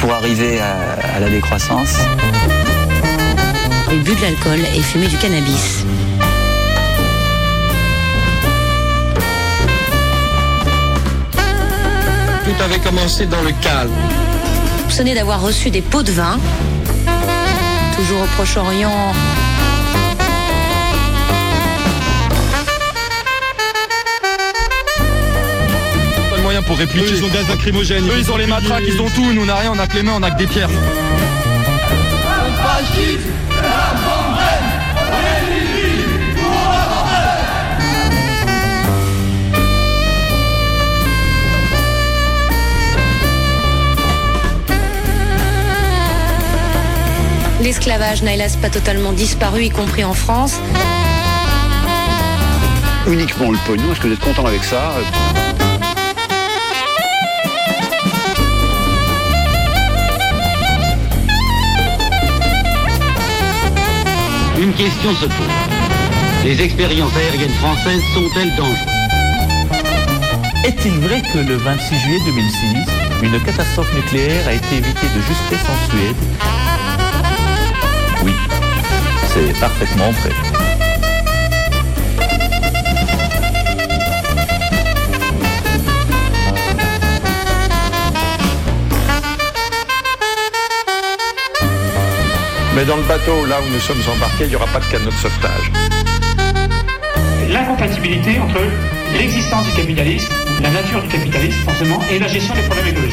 pour arriver à la décroissance. Il but de l'alcool et fumait du cannabis. Tout avait commencé dans le calme. Soupçonné d'avoir reçu des pots de vin. Toujours au Proche-Orient. Pas de moyens pour répliquer. Eux, ils ont gaz lacrymogène. Eux, ils ont les matraques, ils ont tout. Nous, on n'a rien, on a que les mains, on a que des pierres. L'esclavage n'a hélas pas totalement disparu, y compris en France. Uniquement le pognon, est-ce que vous êtes content avec ça ? Une question se pose. Les expériences aériennes françaises sont-elles dangereuses ? Est-il vrai que le 26 juillet 2006, une catastrophe nucléaire a été évitée de justesse en Suède ? Oui, c'est parfaitement vrai. Mais dans le bateau, là où nous sommes embarqués, il n'y aura pas de canot de sauvetage. L'incompatibilité entre l'existence du capitalisme, la nature du capitalisme, forcément, et la gestion des problèmes écologiques.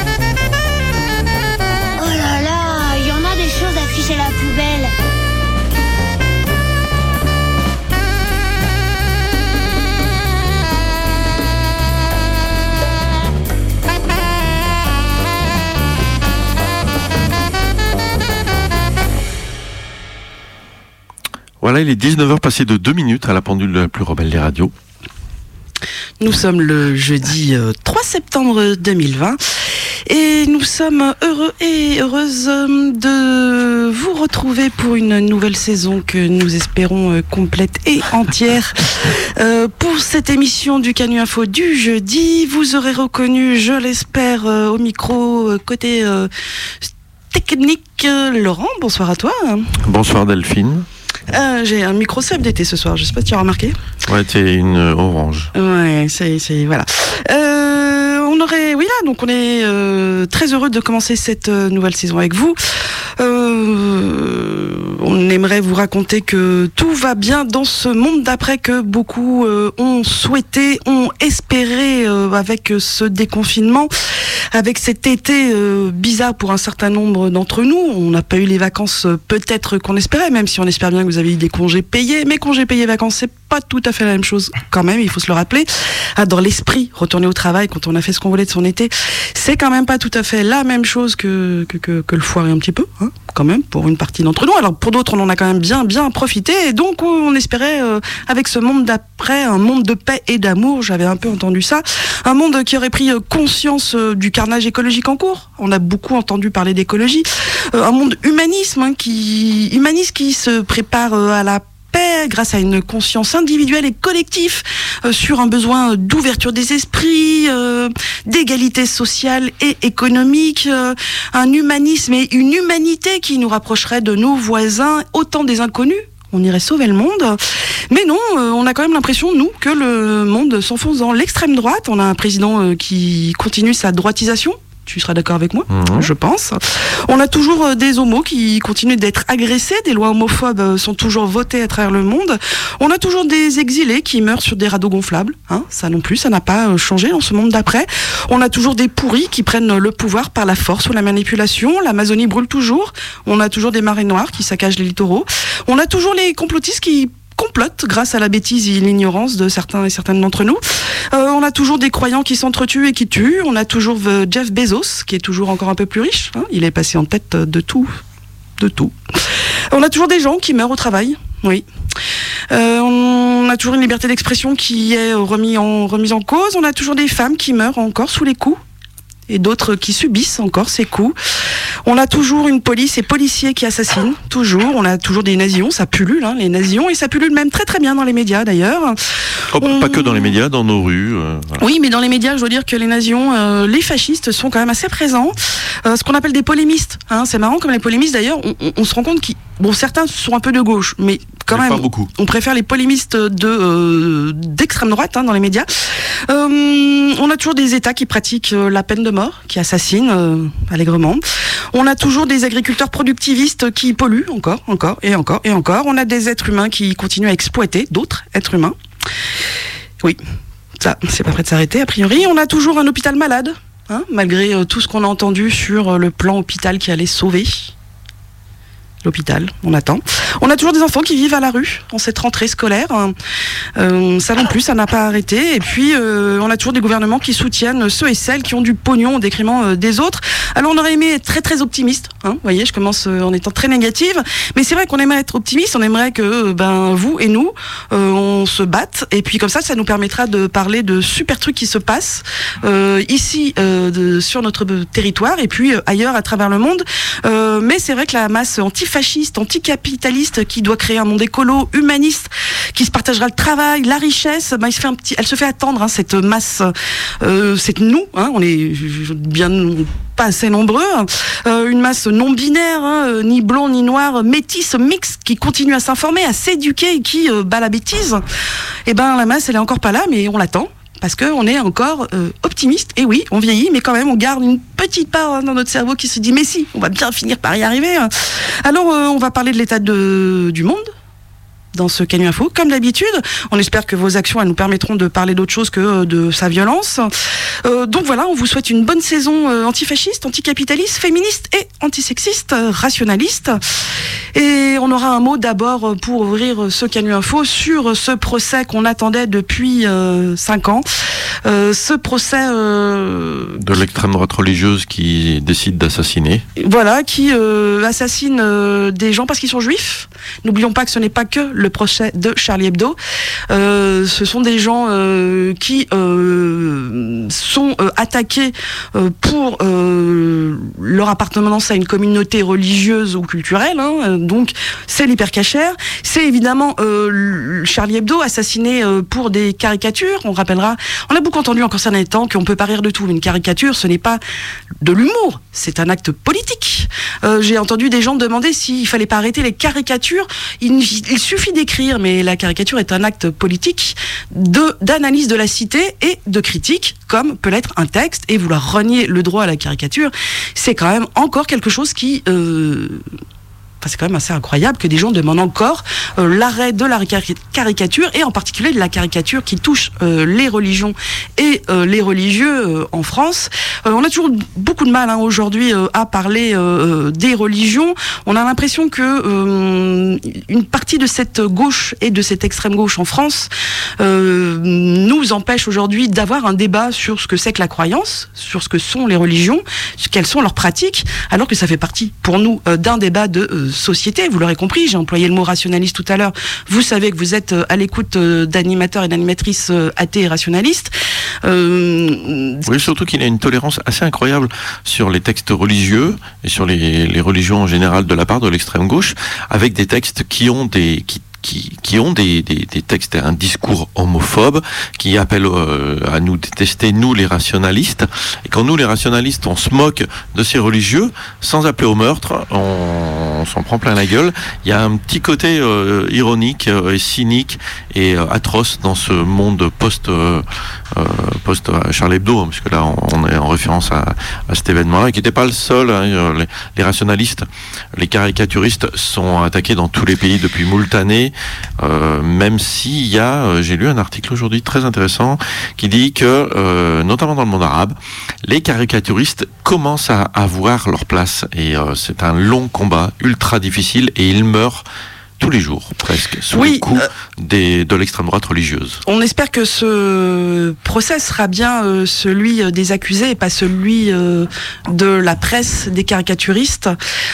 Oh là là, il y en a des choses à ficher à la poubelle. Voilà, il est 19h passé de 2 minutes à la pendule la plus rebelle des radios. Nous sommes le jeudi 3 septembre 2020 et nous sommes heureux et heureuses de vous retrouver pour une nouvelle saison que nous espérons complète et entière. Pour cette émission du Canu Info du jeudi, vous aurez reconnu, je l'espère, au micro côté technique, Laurent. Bonsoir à toi. Bonsoir Delphine. J'ai un micro CFDT ce soir, je sais pas si tu as remarqué. Ouais, t'es une orange. Ouais, c'est voilà. Donc on est très heureux de commencer cette nouvelle saison avec vous. On aimerait vous raconter que tout va bien dans ce monde d'après que beaucoup ont souhaité, ont espéré avec ce déconfinement, avec cet été bizarre pour un certain nombre d'entre nous. On n'a pas eu les vacances peut-être qu'on espérait, même si on espère bien que vous avez eu des congés payés. Mais congés payés, vacances, c'est pas tout à fait la même chose quand même, il faut se le rappeler. Dans l'esprit, retourner au travail quand on a fait ce qu'on voulait de son été, c'est quand même pas tout à fait la même chose que le foirer un petit peu, hein, quand même, pour une partie d'entre nous. Alors pour d'autres, on en a quand même bien profité, et donc on espérait, avec ce monde d'après, un monde de paix et d'amour, j'avais un peu entendu ça, un monde qui aurait pris conscience du carnage écologique en cours. On a beaucoup entendu parler d'écologie, un monde humaniste qui se prépare à la paix grâce à une conscience individuelle et collective sur un besoin d'ouverture des esprits, d'égalité sociale et économique, un humanisme et une humanité qui nous rapprocherait de nos voisins, autant des inconnus. On irait sauver le monde. Mais non, on a quand même l'impression, nous, que le monde s'enfonce dans l'extrême droite. On a un président qui continue sa droitisation. Tu seras d'accord avec moi, je pense. On a toujours des homos qui continuent d'être agressés, des lois homophobes sont toujours votées à travers le monde. On a toujours des exilés qui meurent sur des radeaux gonflables, hein, ça non plus, ça n'a pas changé dans ce monde d'après. On a toujours des pourris qui prennent le pouvoir par la force ou la manipulation. L'Amazonie brûle toujours. On a toujours des marées noires qui saccagent les littoraux. On a toujours les complotistes qui complotent grâce à la bêtise et l'ignorance de certains et certaines d'entre nous. On a toujours des croyants qui s'entretuent et qui tuent. On a toujours Jeff Bezos qui est toujours encore un peu plus riche, hein. Il est passé en tête de tout. On a toujours des gens qui meurent au travail, oui. On a toujours une liberté d'expression qui est remise en cause. On a toujours des femmes qui meurent encore sous les coups et d'autres qui subissent encore ces coups. On a toujours une police et policiers qui assassinent, toujours. On a toujours des nazillons, ça pullule, les nazillons, et ça pullule même très très bien dans les médias d'ailleurs. Pas que dans les médias, dans nos rues. Voilà. Oui, mais dans les médias, je dois dire que les nazillons, les fascistes sont quand même assez présents. Ce qu'on appelle des polémistes. C'est marrant, comme les polémistes d'ailleurs, on se rend compte qu'ils... Bon, certains sont un peu de gauche, mais quand même, pas beaucoup. On préfère les polémistes d'extrême droite dans les médias. On a toujours des États qui pratiquent la peine de mort, qui assassinent allègrement. On a toujours des agriculteurs productivistes qui polluent encore. On a des êtres humains qui continuent à exploiter d'autres êtres humains. Oui, ça, c'est pas prêt de s'arrêter, a priori. On a toujours un hôpital malade, malgré tout ce qu'on a entendu sur le plan hôpital qui allait sauver l'hôpital, on attend. On a toujours des enfants qui vivent à la rue en cette rentrée scolaire. Ça non plus, ça n'a pas arrêté. Et puis, on a toujours des gouvernements qui soutiennent ceux et celles qui ont du pognon au détriment des autres. Alors, on aurait aimé être très très optimiste. Vous voyez, je commence en étant très négative. Mais c'est vrai qu'on aimerait être optimiste. On aimerait que vous et nous, on se batte. Et puis comme ça nous permettra de parler de super trucs qui se passent ici, sur notre territoire, et puis ailleurs à travers le monde. Mais c'est vrai que la masse antifasciste, anticapitaliste, qui doit créer un monde écolo, humaniste, qui se partagera le travail, la richesse, elle se fait attendre, cette masse. C'est nous, on est bien pas assez nombreux, une masse non binaire, ni blanc ni noir, métisse, mixte, qui continue à s'informer, à s'éduquer et qui bat la bêtise. Et la masse, elle est encore pas là, mais on l'attend. Parce qu'on est encore optimiste. Et oui, on vieillit, mais quand même, on garde une petite part dans notre cerveau qui se dit « Mais si, on va bien finir par y arriver ». Alors, on va parler de l'état du monde dans ce Canu Info. Comme d'habitude, on espère que vos actions, elles nous permettront de parler d'autre chose que de sa violence. Donc voilà, on vous souhaite une bonne saison antifasciste, anticapitaliste, féministe et antisexiste, rationaliste. Et on aura un mot d'abord pour ouvrir ce Canu Info sur ce procès qu'on attendait depuis 5 ans. Ce procès... de l'extrême droite religieuse qui décide d'assassiner. Voilà, qui assassine des gens parce qu'ils sont juifs. N'oublions pas que ce n'est pas que le procès de Charlie Hebdo. Ce sont des gens qui sont attaqués pour leur appartenance à une communauté religieuse ou culturelle. Donc, c'est l'hypercachère. C'est évidemment Charlie Hebdo assassiné pour des caricatures. On rappellera, on a beaucoup entendu encore ces derniers temps qu'on peut pas rire de tout. Une caricature, ce n'est pas de l'humour, c'est un acte politique. J'ai entendu des gens demander s'il fallait pas arrêter les caricatures. Il suffit d'écrire, mais la caricature est un acte politique d'analyse de la cité et de critique, comme peut l'être un texte. Et vouloir renier le droit à la caricature, c'est quand même encore quelque chose qui... c'est quand même assez incroyable que des gens demandent encore l'arrêt de la caricature, et en particulier de la caricature qui touche les religions et les religieux en France. On a toujours beaucoup de mal aujourd'hui à parler des religions. On a l'impression que une partie de cette gauche et de cette extrême gauche en France nous empêche aujourd'hui d'avoir un débat sur ce que c'est que la croyance, sur ce que sont les religions, quelles sont leurs pratiques, alors que ça fait partie pour nous d'un débat de société. Vous l'aurez compris, j'ai employé le mot rationaliste tout à l'heure. Vous savez que vous êtes à l'écoute d'animateurs et d'animatrices athées et rationalistes. Oui, surtout qu'il y a une tolérance assez incroyable sur les textes religieux et sur les religions en général de la part de l'extrême gauche, avec des textes qui ont des textes, un discours homophobe, qui appellent à nous détester, nous les rationalistes. Et quand nous les rationalistes, on se moque de ces religieux, sans appeler au meurtre, on s'en prend plein la gueule. Il y a un petit côté ironique et cynique et atroce dans ce monde post Charlie Hebdo, parce que là on est en référence à cet événement-là, qui n'était pas le seul. Les rationalistes, les caricaturistes sont attaqués dans tous les pays depuis moult années. Même s'il y a, j'ai lu un article aujourd'hui très intéressant qui dit que, notamment dans le monde arabe, les caricaturistes commencent à avoir leur place, et c'est un long combat ultra difficile, et ils meurent tous les jours, presque, sous les coups de l'extrême droite religieuse. On espère que ce procès sera bien celui des accusés et pas celui de la presse, des caricaturistes.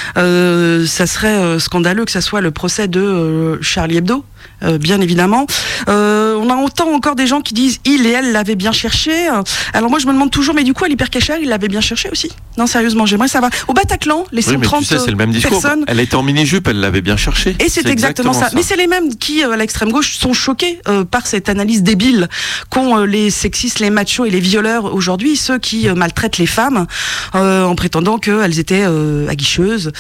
Ça serait scandaleux que ça soit le procès de Charlie Hebdo. Bien évidemment. On entend encore des gens qui disent il et elle l'avaient bien cherché. Alors moi je me demande toujours, mais du coup à l'hypercachère il l'avait bien cherché aussi. Non, sérieusement, j'aimerais savoir. Au Bataclan, les 130 c'est le même discours. personnes. Elle était en mini-jupe, elle l'avait bien cherché. Et c'est exactement ça. Mais c'est les mêmes qui, à l'extrême gauche, sont choqués par cette analyse débile qu'ont les sexistes, les machos et les violeurs aujourd'hui, ceux qui maltraitent les femmes en prétendant qu'elles étaient aguicheuses.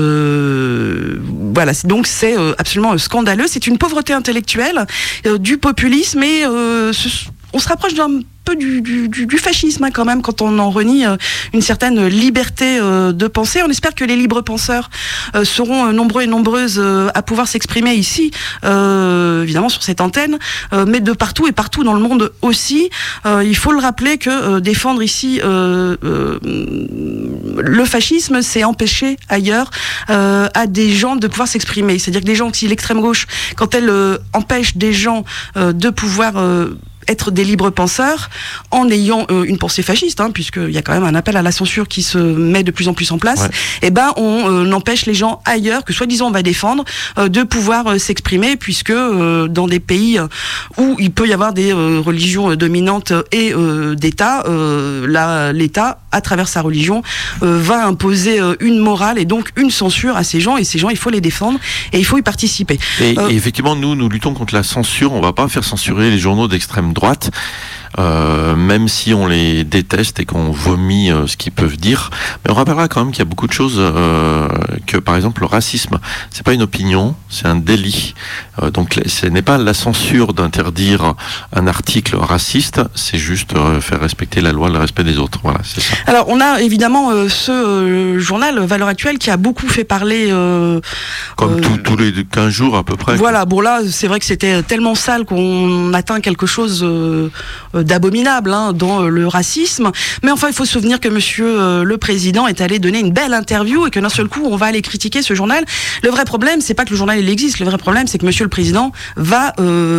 Voilà. Donc c'est absolument scandaleux. C'est une pauvreté intellectuelle, du populisme et on se rapproche d'un peu du fascisme quand même quand on en renie une certaine liberté de penser. On espère que les libres penseurs seront nombreux et nombreuses à pouvoir s'exprimer ici, évidemment sur cette antenne, mais de partout et partout dans le monde aussi. Il faut le rappeler que défendre ici le fascisme, c'est empêcher ailleurs à des gens de pouvoir s'exprimer. C'est-à-dire que des gens, si l'extrême gauche, quand elle empêche des gens de pouvoir être des libres penseurs en ayant une pensée fasciste, puisqu'il y a quand même un appel à la censure qui se met de plus en plus en place, et on empêche les gens ailleurs, que soi-disant on va défendre, de pouvoir s'exprimer, puisque dans des pays où il peut y avoir des religions dominantes et d'État, l'État, à travers sa religion, va imposer une morale et donc une censure à ces gens, et ces gens, il faut les défendre et il faut y participer. Et effectivement, nous luttons contre la censure. On va pas faire censurer les journaux d'extrême droite, même si on les déteste et qu'on vomit ce qu'ils peuvent dire. Mais on rappellera quand même qu'il y a beaucoup de choses que, par exemple, le racisme, c'est pas une opinion, c'est un délit. Donc ce n'est pas la censure d'interdire un article raciste, c'est juste faire respecter la loi, le respect des autres. Voilà, c'est ça. Alors on a évidemment ce journal Valeurs Actuelles qui a beaucoup fait parler comme tous les 15 jours à peu près. Voilà, bon là c'est vrai que c'était tellement sale qu'on atteint quelque chose d'abominable dans le racisme, mais enfin il faut se souvenir que monsieur le président est allé donner une belle interview et que d'un seul coup on va aller critiquer ce journal. Le vrai problème, c'est pas que le journal il existe, le vrai problème c'est que monsieur le président va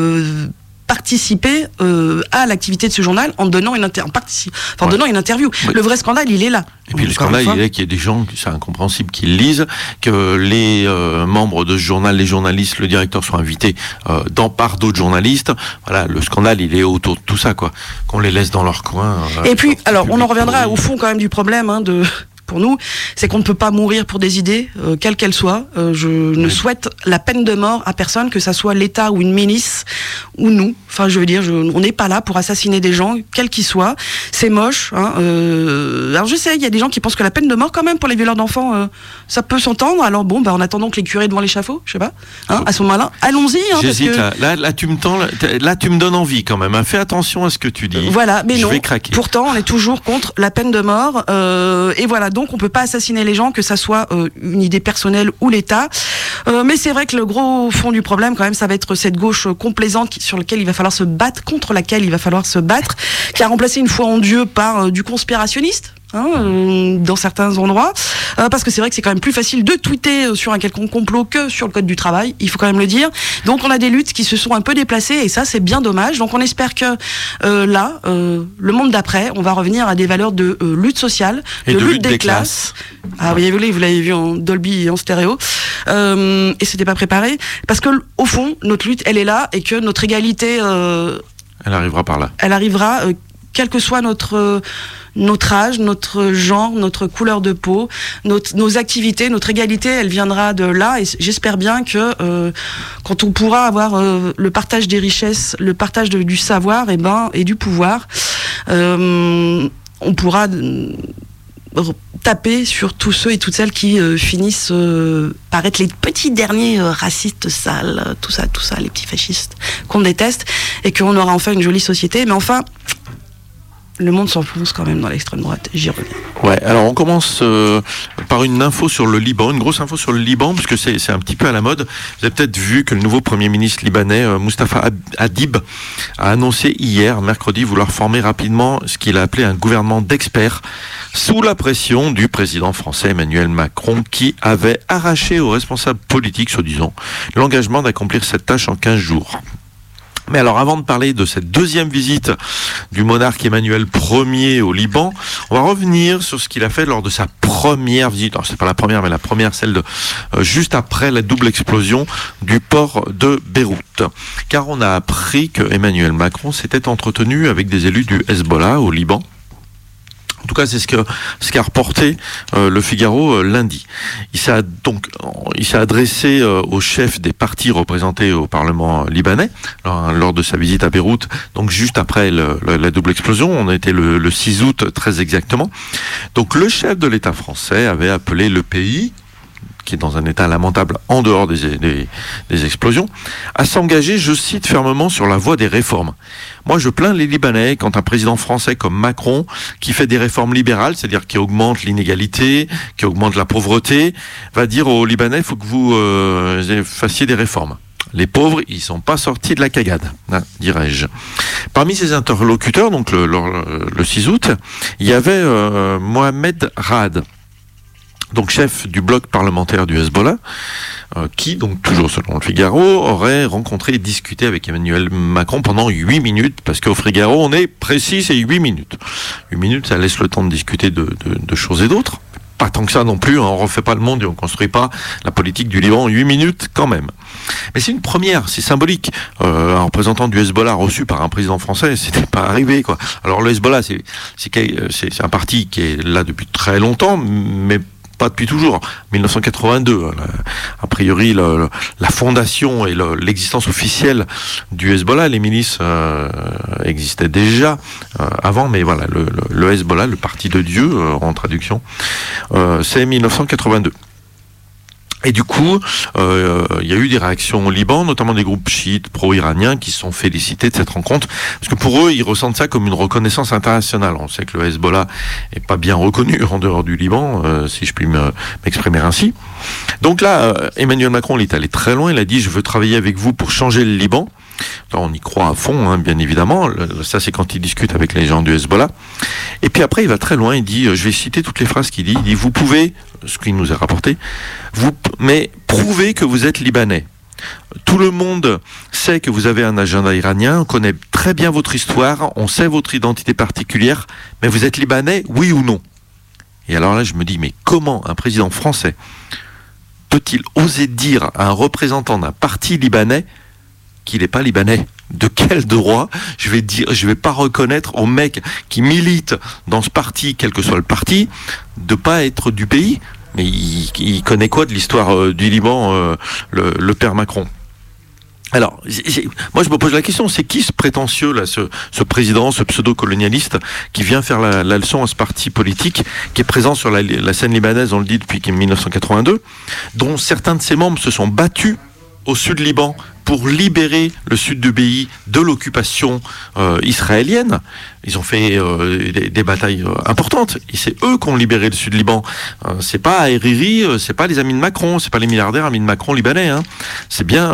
participer à l'activité de ce journal en donnant une donnant une interview. Oui. Le vrai scandale, il est là. Et puis le scandale, il est qu'il y a des gens, c'est incompréhensible, qui lisent, que les membres de ce journal, les journalistes, le directeur soient invités par d'autres journalistes. Voilà, le scandale, il est autour de tout ça, quoi. Qu'on les laisse dans leur coin. Et puis, alors, on en reviendra au fond quand même du problème pour nous, c'est qu'on ne peut pas mourir pour des idées, quelles qu'elles soient. Je ne souhaite la peine de mort à personne, que ça soit l'État ou une milice, ou nous. Enfin, je veux dire, on n'est pas là pour assassiner des gens, quels qu'ils soient. C'est moche. Alors je sais, il y a des gens qui pensent que la peine de mort, quand même, pour les violeurs d'enfants, ça peut s'entendre. Alors bon, en attendant que les curés devant l'échafaud, je sais pas, à ce moment-là, allons-y. J'hésite, parce que... là, tu me donnes envie quand même. Fais attention à ce que tu dis. Voilà, mais je non. vais craquer. Pourtant, on est toujours contre la peine de mort. Et voilà, donc on peut pas assassiner les gens, que ça soit une idée personnelle ou l'État. Mais c'est vrai que le gros fond du problème, quand même, ça va être cette gauche complaisante sur laquelle il va falloir se battre, contre laquelle il va falloir se battre, qui a remplacé une foi en Dieu par du conspirationniste. Dans certains endroits, parce que c'est vrai que c'est quand même plus facile de tweeter sur un quelconque complot que sur le code du travail, il faut quand même le dire. Donc on a des luttes qui se sont un peu déplacées et ça c'est bien dommage. Donc on espère que le monde d'après, on va revenir à des valeurs de lutte sociale, et de lutte des classes. Ah oui, vous l'avez vu en Dolby et en stéréo, et c'était pas préparé, parce que au fond notre lutte elle est là et que notre égalité elle arrivera par là. Elle arrivera quel que soit notre âge, notre genre, notre couleur de peau, nos activités, notre égalité, elle viendra de là. Et j'espère bien que quand on pourra avoir le partage des richesses, le partage du savoir et du pouvoir, on pourra taper sur tous ceux et toutes celles qui finissent par être les petits derniers racistes sales, tout ça, les petits fascistes qu'on déteste, et qu'on aura enfin une jolie société. Mais enfin, le monde s'enfonce quand même dans l'extrême droite, j'y reviens. Ouais, alors on commence par une info sur le Liban, une grosse info sur le Liban, parce que c'est un petit peu à la mode. Vous avez peut-être vu que le nouveau Premier ministre libanais, Mustafa Hadib, a annoncé hier, mercredi, vouloir former rapidement ce qu'il a appelé un gouvernement d'experts, sous la pression du président français Emmanuel Macron, qui avait arraché aux responsables politiques, soi-disant, l'engagement d'accomplir cette tâche en 15 jours. Mais alors, avant de parler de cette deuxième visite du monarque Emmanuel Ier au Liban, on va revenir sur ce qu'il a fait lors de sa première visite. Alors, c'est pas la première, mais la première, celle de juste après la double explosion du port de Beyrouth. Car on a appris que Emmanuel Macron s'était entretenu avec des élus du Hezbollah au Liban, En tout cas, c'est ce qu'a reporté le Figaro lundi. Il s'est adressé au chef des partis représentés au Parlement libanais lors de sa visite à Beyrouth, donc juste après la double explosion. On a été le 6 août très exactement. Donc le chef de l'État français avait appelé le pays, qui est dans un état lamentable en dehors des explosions, à s'engager, je cite fermement, sur la voie des réformes. Moi, je plains les Libanais quand un président français comme Macron, qui fait des réformes libérales, c'est-à-dire qui augmente l'inégalité, qui augmente la pauvreté, va dire aux Libanais, il faut que vous fassiez des réformes. Les pauvres, ils sont pas sortis de la cagade, dirais-je. Parmi ses interlocuteurs, donc le 6 août, il y avait Mohamed Raad, donc chef du bloc parlementaire du Hezbollah, qui, donc toujours selon le Figaro, aurait rencontré et discuté avec Emmanuel Macron pendant 8 minutes, parce qu'au Figaro, on est précis, c'est 8 minutes. 8 minutes, ça laisse le temps de discuter de choses et d'autres. Pas tant que ça non plus, on refait pas le monde et on construit pas la politique du Liban en 8 minutes quand même. Mais c'est une première, c'est symbolique. Un représentant du Hezbollah reçu par un président français, c'était pas arrivé, quoi. Alors le Hezbollah, c'est un parti qui est là depuis très longtemps, mais pas depuis toujours. 1982, a priori la fondation et l'existence officielle du Hezbollah, les milices existaient déjà avant, mais voilà, le Hezbollah, le parti de Dieu en traduction, c'est 1982. Et du coup, il y a eu des réactions au Liban, notamment des groupes chiites pro-iraniens qui se sont félicités de cette rencontre, parce que pour eux, ils ressentent ça comme une reconnaissance internationale. On sait que le Hezbollah est pas bien reconnu en dehors du Liban, si je puis m'exprimer ainsi. Donc là, Emmanuel Macron, il est allé très loin, il a dit « Je veux travailler avec vous pour changer le Liban ». Alors, on y croit à fond, bien évidemment. Ça, c'est quand il discute avec les gens du Hezbollah. Et puis après, il va très loin. Il dit, je vais citer toutes les phrases qu'il dit. Il dit, vous pouvez, ce qu'il nous a rapporté, mais prouvez que vous êtes libanais. Tout le monde sait que vous avez un agenda iranien. On connaît très bien votre histoire. On sait votre identité particulière. Mais vous êtes libanais, oui ou non? Et alors là, je me dis, mais comment un président français peut-il oser dire à un représentant d'un parti libanais qu'il n'est pas libanais? De quel droit je vais pas reconnaître au mec qui milite dans ce parti, quel que soit le parti, de pas être du pays? Mais il connaît quoi de l'histoire du Liban, le père Macron? Alors, moi je me pose la question, c'est qui ce prétentieux là, ce président, ce pseudo-colonialiste qui vient faire la leçon à ce parti politique qui est présent sur la scène libanaise, on le dit depuis 1982, dont certains de ses membres se sont battus au sud Liban pour libérer le sud du pays de l'occupation israélienne. Ils ont fait des batailles importantes. Et c'est eux qui ont libéré le sud Liban. C'est pas Hariri, c'est pas les amis de Macron, c'est pas les milliardaires amis de Macron libanais. C'est bien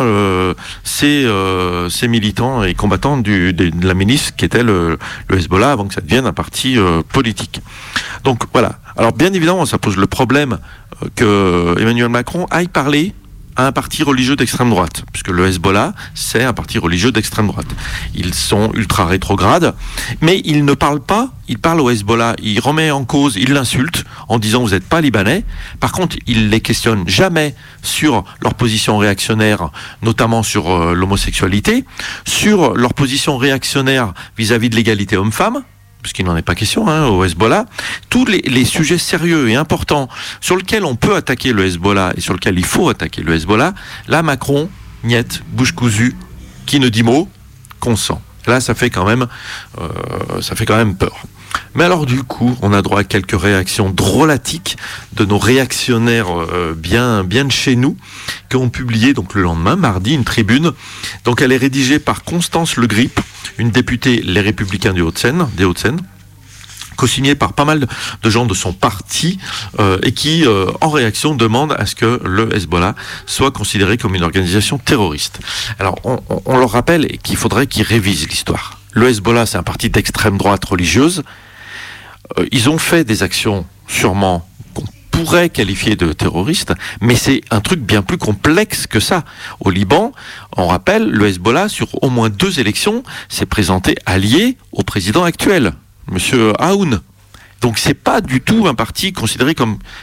ces militants et combattants de la milice qui était le Hezbollah avant que ça devienne un parti politique. Donc voilà. Alors bien évidemment, ça pose le problème que Emmanuel Macron aille parler à un parti religieux d'extrême droite, puisque le Hezbollah, c'est un parti religieux d'extrême droite. Ils sont ultra rétrogrades, mais il ne parle pas, il parle au Hezbollah, il remet en cause, il l'insulte en disant vous n'êtes pas libanais. Par contre, il les questionne jamais sur leur position réactionnaire, notamment sur l'homosexualité, sur leur position réactionnaire vis-à-vis de l'égalité homme-femme, puisqu'il n'en est pas question au Hezbollah, tous les sujets sérieux et importants sur lesquels on peut attaquer le Hezbollah et sur lesquels il faut attaquer le Hezbollah, là Macron, niette, bouche cousue, qui ne dit mot, consent. Là ça fait quand même peur. Mais alors du coup, on a droit à quelques réactions drôlatiques de nos réactionnaires bien de chez nous, qui ont publié donc le lendemain, mardi, une tribune. Donc elle est rédigée par Constance Le Grip, une députée Les Républicains des Hauts-de-Seine, co-signée par pas mal de gens de son parti et qui, en réaction, demande à ce que le Hezbollah soit considéré comme une organisation terroriste. Alors, on leur rappelle qu'il faudrait qu'ils révisent l'histoire. Le Hezbollah, c'est un parti d'extrême droite religieuse. Ils ont fait des actions sûrement qu'on pourrait qualifier de terroristes, mais c'est un truc bien plus complexe que ça. Au Liban, on rappelle, le Hezbollah, sur au moins 2 élections, s'est présenté allié au président actuel, Monsieur Aoun. Donc c'est pas du tout un parti considéré comme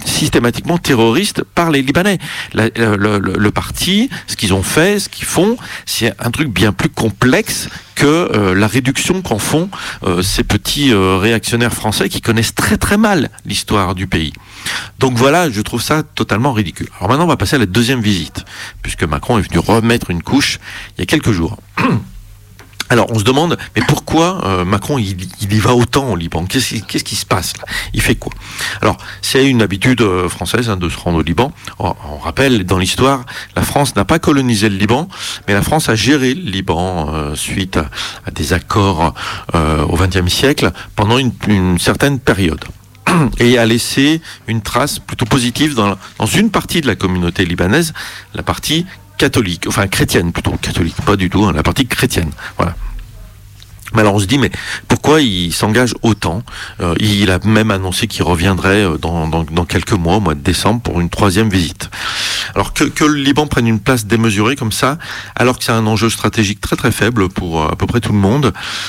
systématiquement terroristes par les Libanais. Le parti, ce qu'ils ont fait, ce qu'ils font, c'est un truc bien plus complexe que la réduction qu'en font ces petits réactionnaires français qui connaissent très très mal l'histoire du pays. Donc voilà, je trouve ça totalement ridicule. Alors maintenant, on va passer à la deuxième visite, puisque Macron est venu remettre une couche il y a quelques jours. Alors on se demande, mais pourquoi Macron il y va autant au Liban ? Qu'est-ce qui se passe là ? Il fait quoi ? Alors c'est une habitude française de se rendre au Liban. On rappelle, dans l'histoire, la France n'a pas colonisé le Liban, mais la France a géré le Liban suite à des accords au XXe siècle pendant une certaine période. Et a laissé une trace plutôt positive dans une partie de la communauté libanaise, la partie catholique, enfin chrétienne plutôt, catholique pas du tout, la partie chrétienne, voilà. Mais alors on se dit, mais pourquoi il s'engage autant ? Il a même annoncé qu'il reviendrait dans quelques mois, au mois de décembre, pour une 3e visite. Alors que le Liban prenne une place démesurée comme ça, alors que c'est un enjeu stratégique très très faible pour à peu près tout le monde,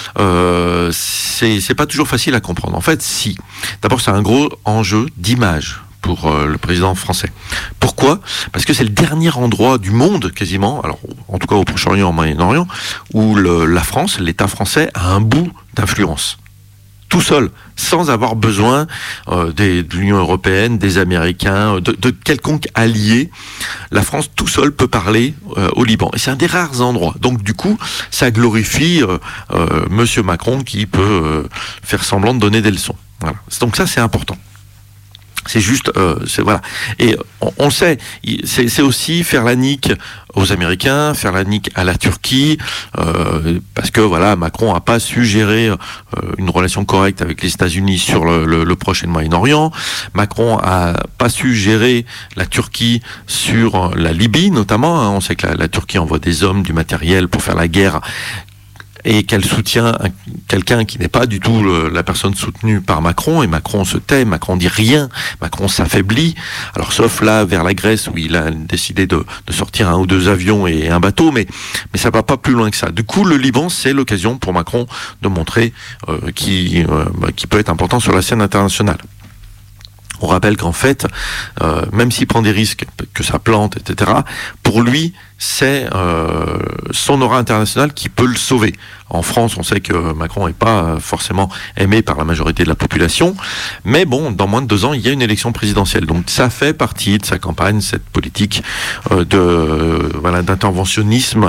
c'est pas toujours facile à comprendre. En fait, si. D'abord, c'est un gros enjeu d'image pour le président français. Pourquoi ? Parce que c'est le dernier endroit du monde, quasiment, alors en tout cas au Proche-Orient, au Moyen-Orient, où la France, l'État français, a un bout d'influence. Tout seul, sans avoir besoin de l'Union européenne, des Américains, de quelconque allié. La France, tout seul, peut parler au Liban. Et c'est un des rares endroits. Donc du coup, ça glorifie Monsieur Macron qui peut faire semblant de donner des leçons. Voilà. Donc ça, c'est important. C'est juste, voilà. Et on le sait, c'est aussi faire la nique aux Américains, faire la nique à la Turquie, parce que voilà, Macron a pas su gérer une relation correcte avec les États-Unis sur le Proche et le Moyen-Orient. Macron a pas su gérer la Turquie sur la Libye, notamment. Hein. On sait que la Turquie envoie des hommes, du matériel pour faire la guerre, et qu'elle soutient quelqu'un qui n'est pas du tout la personne soutenue par Macron, et Macron se tait, Macron dit rien, Macron s'affaiblit, alors sauf là vers la Grèce où il a décidé de sortir 1 ou 2 avions et un bateau, mais ça va pas plus loin que ça. Du coup, le Liban, c'est l'occasion pour Macron de montrer qu'il peut être important sur la scène internationale. On rappelle qu'en fait, même s'il prend des risques, que ça plante, etc., pour lui, c'est son aura internationale qui peut le sauver. En France, on sait que Macron n'est pas forcément aimé par la majorité de la population, mais bon, dans moins de 2 ans, il y a une élection présidentielle. Donc ça fait partie de sa campagne, cette politique d'interventionnisme,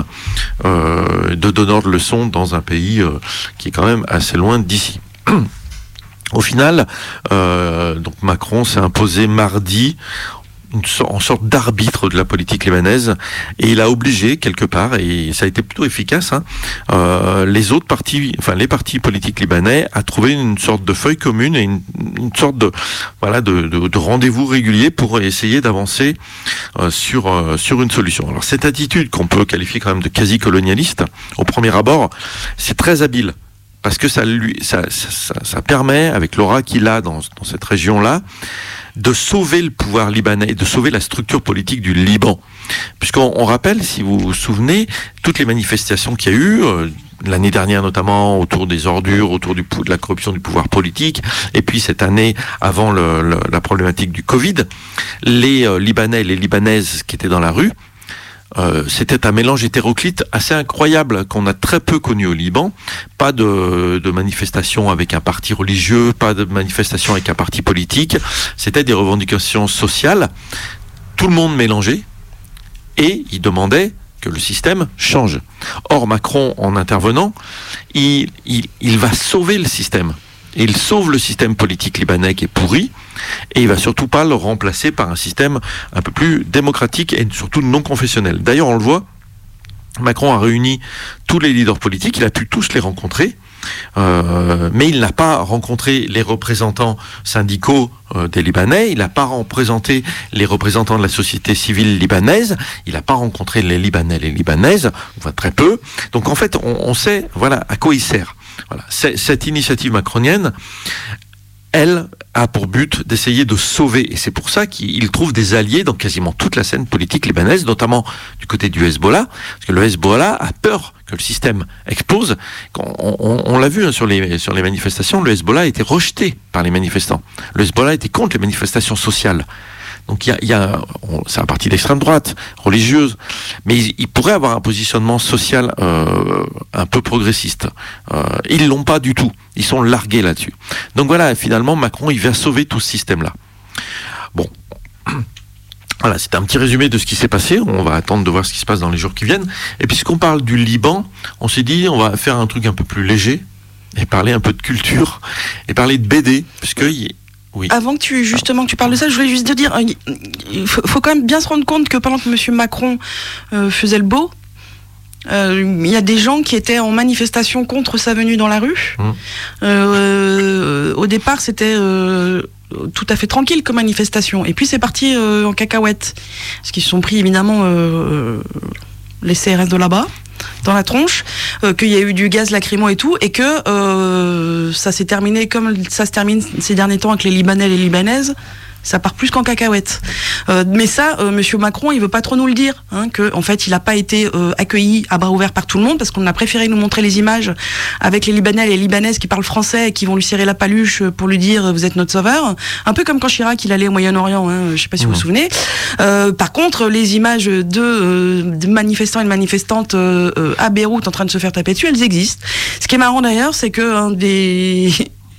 de donneur de leçons dans un pays qui est quand même assez loin d'ici. Au final, donc Macron s'est imposé mardi en sorte d'arbitre de la politique libanaise, et il a obligé quelque part, et ça a été plutôt efficace, les autres partis, enfin les partis politiques libanais, à trouver une sorte de feuille commune et une sorte de rendez-vous régulier pour essayer d'avancer sur une solution. Alors cette attitude qu'on peut qualifier quand même de quasi-colonialiste, au premier abord, c'est très habile. Parce que ça permet, avec l'aura qu'il a dans cette région-là, de sauver le pouvoir libanais, de sauver la structure politique du Liban. Puisqu'on rappelle, si vous vous souvenez, toutes les manifestations qu'il y a eu, l'année dernière notamment, autour des ordures, autour de la corruption du pouvoir politique, et puis cette année, avant la problématique du Covid, les Libanais et les Libanaises qui étaient dans la rue, c'était un mélange hétéroclite assez incroyable qu'on a très peu connu au Liban. Pas de manifestations avec un parti religieux, pas de manifestations avec un parti politique. C'était des revendications sociales. Tout le monde mélangé, et il demandait que le système change. Or, Macron, en intervenant, il va sauver le système. Et il sauve le système politique libanais qui est pourri, et il va surtout pas le remplacer par un système un peu plus démocratique et surtout non confessionnel. D'ailleurs, on le voit, Macron a réuni tous les leaders politiques, il a pu tous les rencontrer, mais il n'a pas rencontré les représentants syndicaux des Libanais, il n'a pas représenté les représentants de la société civile libanaise, il n'a pas rencontré les Libanais et les Libanaises, enfin très peu. Donc en fait, on sait voilà à quoi il sert. Voilà. Cette initiative macronienne, elle a pour but d'essayer de sauver, et c'est pour ça qu'il trouve des alliés dans quasiment toute la scène politique libanaise, notamment du côté du Hezbollah, parce que le Hezbollah a peur que le système explose. On l'a vu hein, sur les manifestations, le Hezbollah a été rejeté par les manifestants. Le Hezbollah était contre les manifestations sociales. Donc c'est un parti d'extrême droite, religieuse, mais il pourrait avoir un positionnement social un peu progressiste. Ils l'ont pas du tout. Ils sont largués là-dessus. Donc voilà, finalement, Macron, il va sauver tout ce système-là. Bon. Voilà, c'était un petit résumé de ce qui s'est passé. On va attendre de voir ce qui se passe dans les jours qui viennent. Et puisqu'on parle du Liban, on s'est dit, on va faire un truc un peu plus léger et parler un peu de culture et parler de BD, puisque oui. Avant que tu parles de ça, je voulais juste te dire, il faut quand même bien se rendre compte que pendant que M. Macron faisait le beau, il y a des gens qui étaient en manifestation contre sa venue dans la rue. Au départ, c'était tout à fait tranquille comme manifestation. Et puis c'est parti en cacahuète. Parce qu'ils se sont pris évidemment les CRS de là-bas dans la tronche, qu'il y a eu du gaz lacrymo et tout, et que ça s'est terminé comme ça se termine ces derniers temps avec les Libanais et les Libanaises. Ça part plus qu'en cacahuète. Mais ça, Monsieur Macron, il veut pas trop nous le dire, hein, que en fait, il a pas été accueilli à bras ouverts par tout le monde, parce qu'on a préféré nous montrer les images avec les Libanais et les Libanaises qui parlent français et qui vont lui serrer la paluche pour lui dire vous êtes notre sauveur. Un peu comme quand Chirac il allait au Moyen-Orient, hein, je sais pas si vous vous souvenez. Par contre, les images de manifestants et de manifestantes à Beyrouth en train de se faire taper dessus, elles existent. Ce qui est marrant d'ailleurs, c'est que un des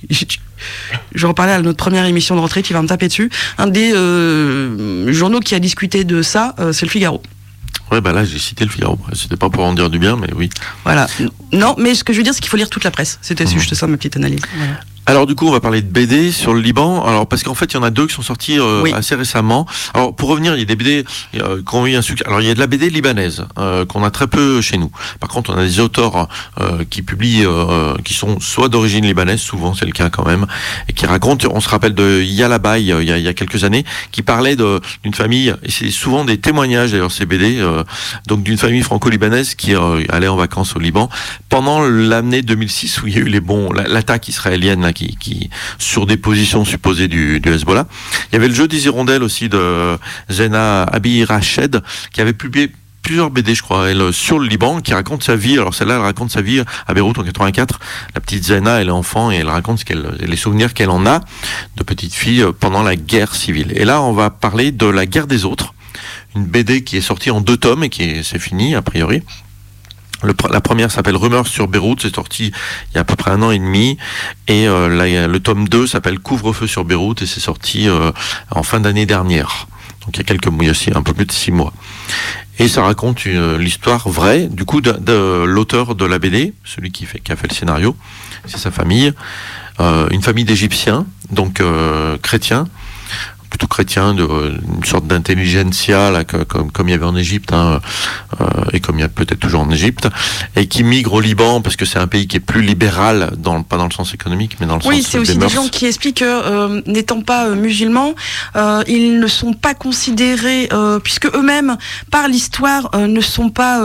je reparlais à notre première émission de rentrée, tu vas me taper dessus. Un des journaux qui a discuté de ça, c'est le Figaro. Ouais, bah là, j'ai cité le Figaro. C'était pas pour en dire du bien, mais oui. Voilà. Non, mais ce que je veux dire, c'est qu'il faut lire toute la presse. C'était juste ça, ma petite analyse. Voilà. Alors du coup, on va parler de BD sur le Liban. Alors parce qu'en fait, il y en a deux qui sont sortis assez récemment. Alors pour revenir, il y a des BD qui ont eu un succès. Alors il y a de la BD libanaise qu'on a très peu chez nous. Par contre, on a des auteurs qui publient, qui sont soit d'origine libanaise, souvent c'est le cas quand même, et qui racontent. On se rappelle de Yalabay il y a quelques années, qui parlait d'une famille. Et c'est souvent des témoignages d'ailleurs ces BD. Donc d'une famille franco-libanaise qui allait en vacances au Liban pendant l'année 2006 où il y a eu l'attaque israélienne là, qui sur des positions supposées du Hezbollah. Il y avait le jeu des hirondelles aussi de Zena Abi Rached qui avait publié plusieurs BD, je crois, elle, sur le Liban, qui raconte sa vie. Alors celle-là, elle raconte sa vie à Beyrouth en 84. La petite Zena, elle est enfant et elle raconte les souvenirs qu'elle en a de petite fille pendant la guerre civile. Et là, on va parler de La guerre des autres, une BD qui est sortie en 2 tomes et c'est fini, a priori. La première s'appelle Rumeurs sur Beyrouth, c'est sorti il y a à peu près 1 an et demi, et le tome 2 s'appelle Couvre-feu sur Beyrouth et c'est sorti en fin d'année dernière. Donc il y a quelques mois aussi, un peu plus de 6 mois. Et ça raconte l'histoire vraie, du coup, de l'auteur de la BD, celui qui a fait le scénario, c'est sa famille, une famille d'Égyptiens, donc chrétiens, plutôt chrétien, une sorte d'intelligentsia là, comme il y avait en Égypte, hein, et comme il y a peut-être toujours en Égypte, et qui migrent au Liban parce que c'est un pays qui est plus libéral, pas dans le sens économique, mais dans le sens des mœurs. Oui, c'est aussi des gens qui expliquent que n'étant pas musulmans, ils ne sont pas considérés, puisque eux-mêmes, par l'histoire, ne sont pas...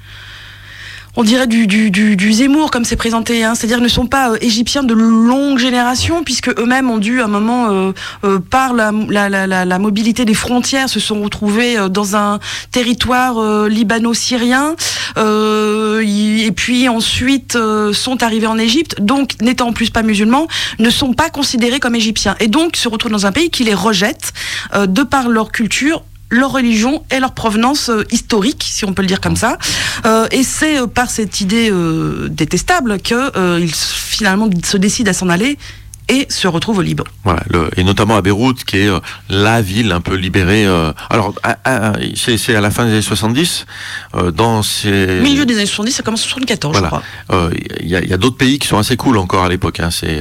on dirait du Zemmour comme c'est présenté, hein. C'est-à-dire ne sont pas égyptiens de longue génération, puisque eux-mêmes ont dû à un moment par la mobilité des frontières se sont retrouvés dans un territoire libano-syrien et puis ensuite sont arrivés en Égypte, donc n'étant en plus pas musulmans, ne sont pas considérés comme égyptiens et donc se retrouvent dans un pays qui les rejette de par leur culture, leur religion et leur provenance historique, si on peut le dire comme ça. Et c'est par cette idée détestable qu'ils finalement se décident à s'en aller et se retrouvent au Liban. Voilà, et notamment à Beyrouth, qui est la ville un peu libérée. Alors, c'est à la fin des années 70. Milieu des années 70, ça commence en 74, voilà. Je crois. Il y a d'autres pays qui sont assez cool encore à l'époque. Hein. C'est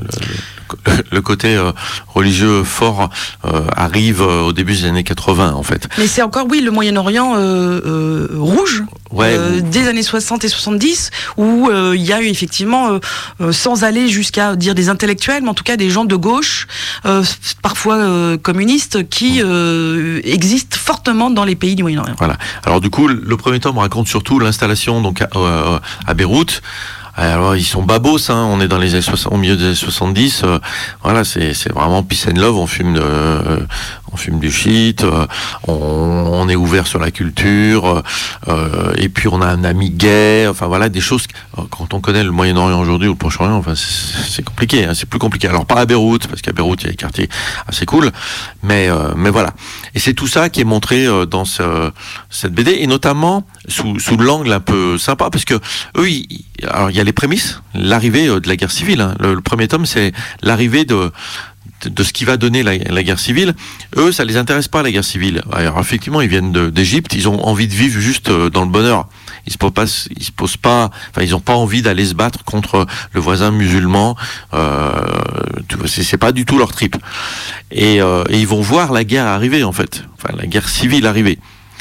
le côté religieux fort arrive au début des années 80, en fait. Mais c'est encore, oui, le Moyen-Orient rouge, des années 60 et 70, où il y a eu effectivement, sans aller jusqu'à dire des intellectuels, mais en tout cas des gens de gauche, parfois communistes, qui existent fortement dans les pays du Moyen-Orient. Voilà. Alors du coup, le premier tome raconte surtout l'installation donc à Beyrouth. Alors ils sont babos, hein. On est dans les années 60, au milieu des années 70. Voilà, c'est vraiment peace and love. On fume du shit, on est ouvert sur la culture, et puis on a un ami gay, enfin voilà, des choses, quand on connaît le Moyen-Orient aujourd'hui ou le Proche-Orient, enfin c'est compliqué, hein, c'est plus compliqué. Alors pas à Beyrouth, parce qu'à Beyrouth il y a des quartiers assez cool, mais voilà. Et c'est tout ça qui est montré dans cette BD, et notamment sous l'angle un peu sympa, parce que eux, alors il y a les prémices, l'arrivée de la guerre civile, hein. Le premier tome, c'est l'arrivée de ce qui va donner la guerre civile. Eux, ça les intéresse pas, la guerre civile. Alors effectivement, ils viennent d'Égypte, ils ont envie de vivre juste dans le bonheur. Ils ont pas envie d'aller se battre contre le voisin musulman. C'est pas du tout leur trip. Et ils vont voir la guerre arriver, en fait. Enfin, la guerre civile arriver.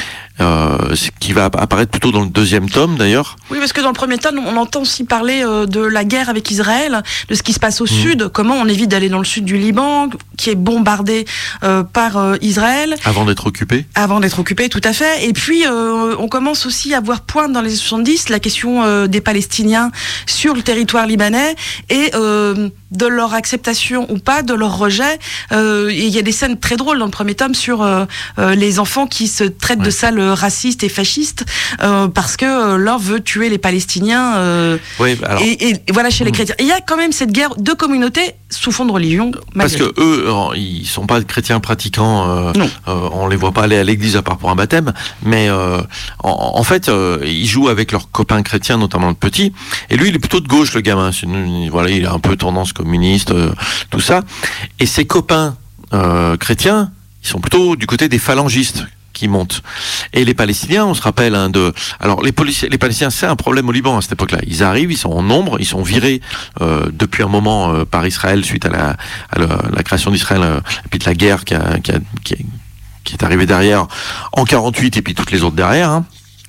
Ce qui va apparaître plutôt dans le deuxième tome d'ailleurs. Oui, parce que dans le premier tome, on entend aussi parler de la guerre avec Israël, de ce qui se passe au sud, comment on évite d'aller dans le sud du Liban, qui est bombardé par Israël. Avant d'être occupé. Avant d'être occupé, tout à fait. Et puis, on commence aussi à voir pointe dans les 70 la question des Palestiniens sur le territoire libanais et de leur acceptation ou pas, de leur rejet. Il y a des scènes très drôles dans le premier tome sur les enfants qui se traitent de sales racistes et fascistes parce que l'un veut tuer les Palestiniens et voilà chez les chrétiens. Il y a quand même cette guerre de communautés sous fond de religion. Parce que eux, ils sont pas chrétiens pratiquants, on les voit pas aller à l'église à part pour un baptême, mais en fait, ils jouent avec leurs copains chrétiens, notamment le petit, et lui il est plutôt de gauche, le gamin, voilà, il a un peu tendance communiste, tout ça, et ses copains chrétiens, ils sont plutôt du côté des phalangistes qui montent. Et les Palestiniens, on se rappelle alors les Palestiniens, c'est un problème au Liban à cette époque-là. Ils arrivent, ils sont en nombre, ils sont virés depuis un moment par Israël suite à la création d'Israël et puis de la guerre qui est arrivée derrière en 48 et puis toutes les autres derrière. Hein.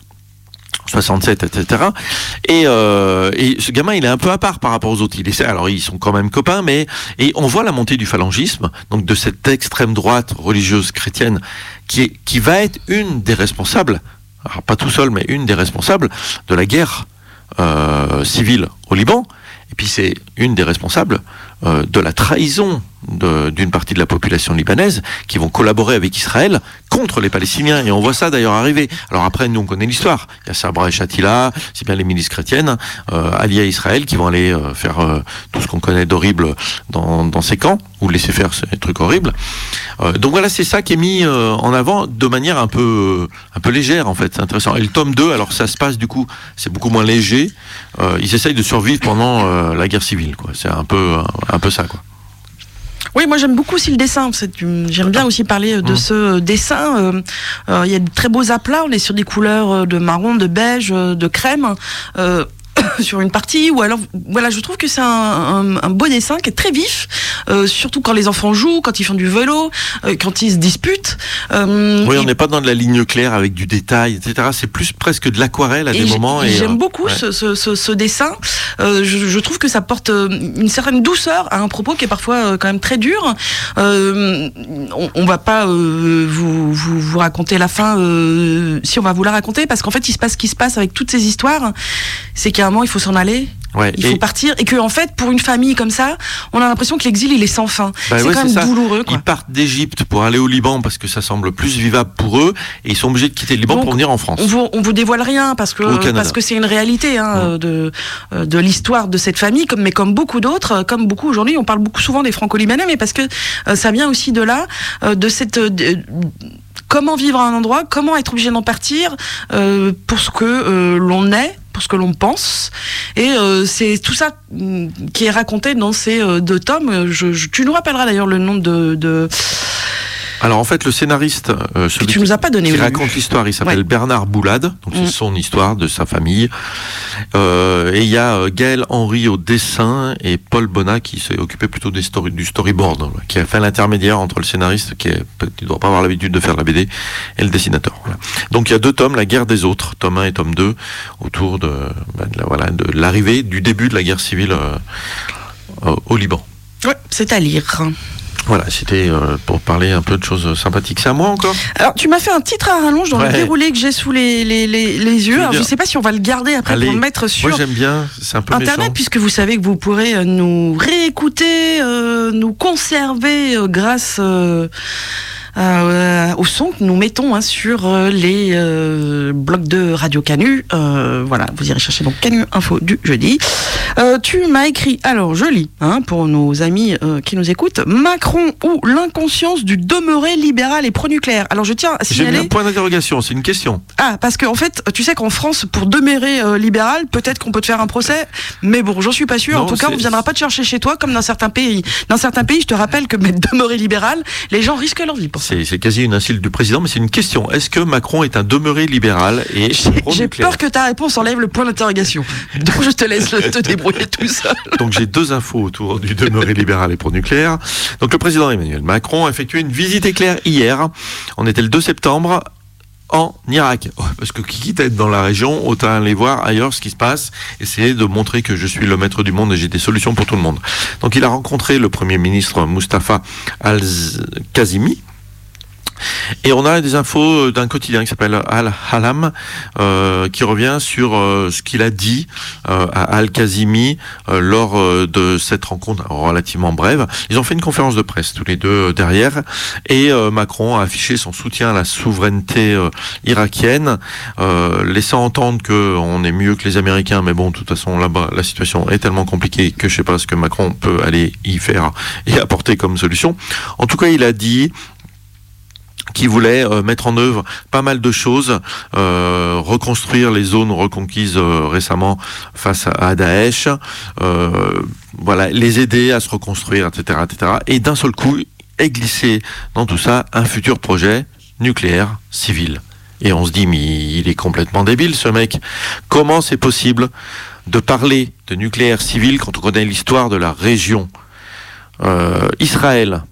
67, etc. Et ce gamin, il est un peu à part par rapport aux autres. Alors, ils sont quand même copains, et on voit la montée du phalangisme, donc de cette extrême droite religieuse chrétienne, qui va être une des responsables, alors pas tout seul, mais une des responsables de la guerre civile au Liban. Et puis c'est une des responsables de la trahison d'une partie de la population libanaise qui vont collaborer avec Israël contre les Palestiniens. Et on voit ça d'ailleurs arriver. Alors après, nous on connaît l'histoire. Il y a Sabra et Shatila, c'est bien les milices chrétiennes alliées à Israël qui vont aller faire tout ce qu'on connaît d'horrible dans ces camps, ou laisser faire ces trucs horribles. Donc voilà, c'est ça qui est mis en avant de manière un peu légère en fait. C'est intéressant. Et le tome 2, alors ça se passe du coup, c'est beaucoup moins léger. Ils essayent de survivre pendant la guerre civile, quoi. C'est un peu ça, quoi. Oui, moi j'aime beaucoup aussi le dessin. J'aime bien aussi parler de ce dessin. Il y a de très beaux aplats. On est sur des couleurs de marron, de beige, de crème. Sur une partie, ou alors voilà, je trouve que c'est un beau dessin qui est très vif, surtout quand les enfants jouent, quand ils font du vélo, quand ils se disputent. Oui, on n'est pas dans de la ligne claire avec du détail, etc. C'est plus presque de l'aquarelle à des moments. Et j'aime beaucoup ce dessin. Je trouve que ça porte une certaine douceur à un propos qui est parfois quand même très dur. On va pas vous raconter la fin, si on va vous la raconter, parce qu'en fait il se passe ce qui se passe avec toutes ces histoires, c'est qu'à un moment il faut s'en aller, il faut partir, et que en fait pour une famille comme ça, on a l'impression que l'exil il est sans fin. C'est quand même douloureux, quoi. Ils partent d'Égypte pour aller au Liban parce que ça semble plus vivable pour eux, et ils sont obligés de quitter le Liban pour venir en France. On vous dévoile rien parce que c'est une réalité de l'histoire de cette famille, mais comme beaucoup d'autres, comme beaucoup aujourd'hui, on parle souvent des Franco-Libanais, mais parce que ça vient aussi de là, de cette comment vivre à un endroit, comment être obligé d'en partir pour ce que l'on est, pour ce que l'on pense, et c'est tout ça qui est raconté dans ces 2 tomes. Tu nous rappelleras d'ailleurs le nom de... Alors en fait, le scénariste, celui qui raconte l'histoire, il s'appelle Bernard Boulade, donc c'est son histoire de sa famille. Et il y a Gaël Henry au dessin et Paul Bonnat qui s'est occupé plutôt du storyboard, qui a fait l'intermédiaire entre le scénariste qui ne doit pas avoir l'habitude de faire de la BD et le dessinateur. Voilà. Donc il y a 2 tomes, La guerre des autres, tome 1 et tome 2, autour de l'arrivée, du début de la guerre civile au Liban. Ouais, c'est à lire. Voilà, c'était pour parler un peu de choses sympathiques. C'est à moi encore ? Alors, tu m'as fait un titre à rallonge dans le déroulé que j'ai sous les yeux. Alors, je ne sais pas si on va le garder après pour le mettre sur moi, j'aime bien. C'est un peu Internet, méchant. Puisque vous savez que vous pourrez nous réécouter, nous conserver grâce au son que nous mettons sur les blogs de Radio Canu. Voilà, vous irez chercher donc Canu Info du jeudi. Tu m'as écrit, alors je lis, pour nos amis qui nous écoutent, Macron ou l'inconscience du demeuré libéral et pro-nucléaire. Alors je tiens à signaler... J'ai mis un point d'interrogation, c'est une question. Ah, parce qu'en fait, tu sais qu'en France, pour demeurer libéral, peut-être qu'on peut te faire un procès, mais bon, j'en suis pas sûr. Non, en tout cas, on ne viendra pas te chercher chez toi, comme dans certains pays. Dans certains pays, je te rappelle que mettre demeuré libéral, les gens risquent leur vie pour ça. C'est quasi une insulte du président, mais c'est une question. Est-ce que Macron est un demeuré libéral et J'ai peur que ta réponse enlève le point d'interrogation. Donc je te laisse te débrouiller tout seul. Donc j'ai deux infos autour du demeuré libéral et pro-nucléaire. Donc le président Emmanuel Macron a effectué une visite éclair hier. On était le 2 septembre en Irak. Parce que quitte à être dans la région, autant aller voir ailleurs ce qui se passe, essayer de montrer que je suis le maître du monde et j'ai des solutions pour tout le monde. Donc il a rencontré le Premier ministre Mustafa Al-Kazimi. Et on a des infos d'un quotidien qui s'appelle Al-Halam qui revient sur ce qu'il a dit à Al-Kazimi lors de cette rencontre relativement brève. Ils ont fait une conférence de presse tous les deux derrière et Macron a affiché son soutien à la souveraineté irakienne, laissant entendre qu'on est mieux que les Américains, mais bon, de toute façon là-bas la situation est tellement compliquée que je sais pas ce que Macron peut aller y faire et apporter comme solution. En tout cas, il a dit qui voulait mettre en œuvre pas mal de choses, reconstruire les zones reconquises récemment face à Daesh, voilà, les aider à se reconstruire, etc., etc. Et d'un seul coup, est glissé dans tout ça un futur projet nucléaire civil. Et on se dit, mais il est complètement débile, ce mec. Comment c'est possible de parler de nucléaire civil quand on connaît l'histoire de la région ? Israël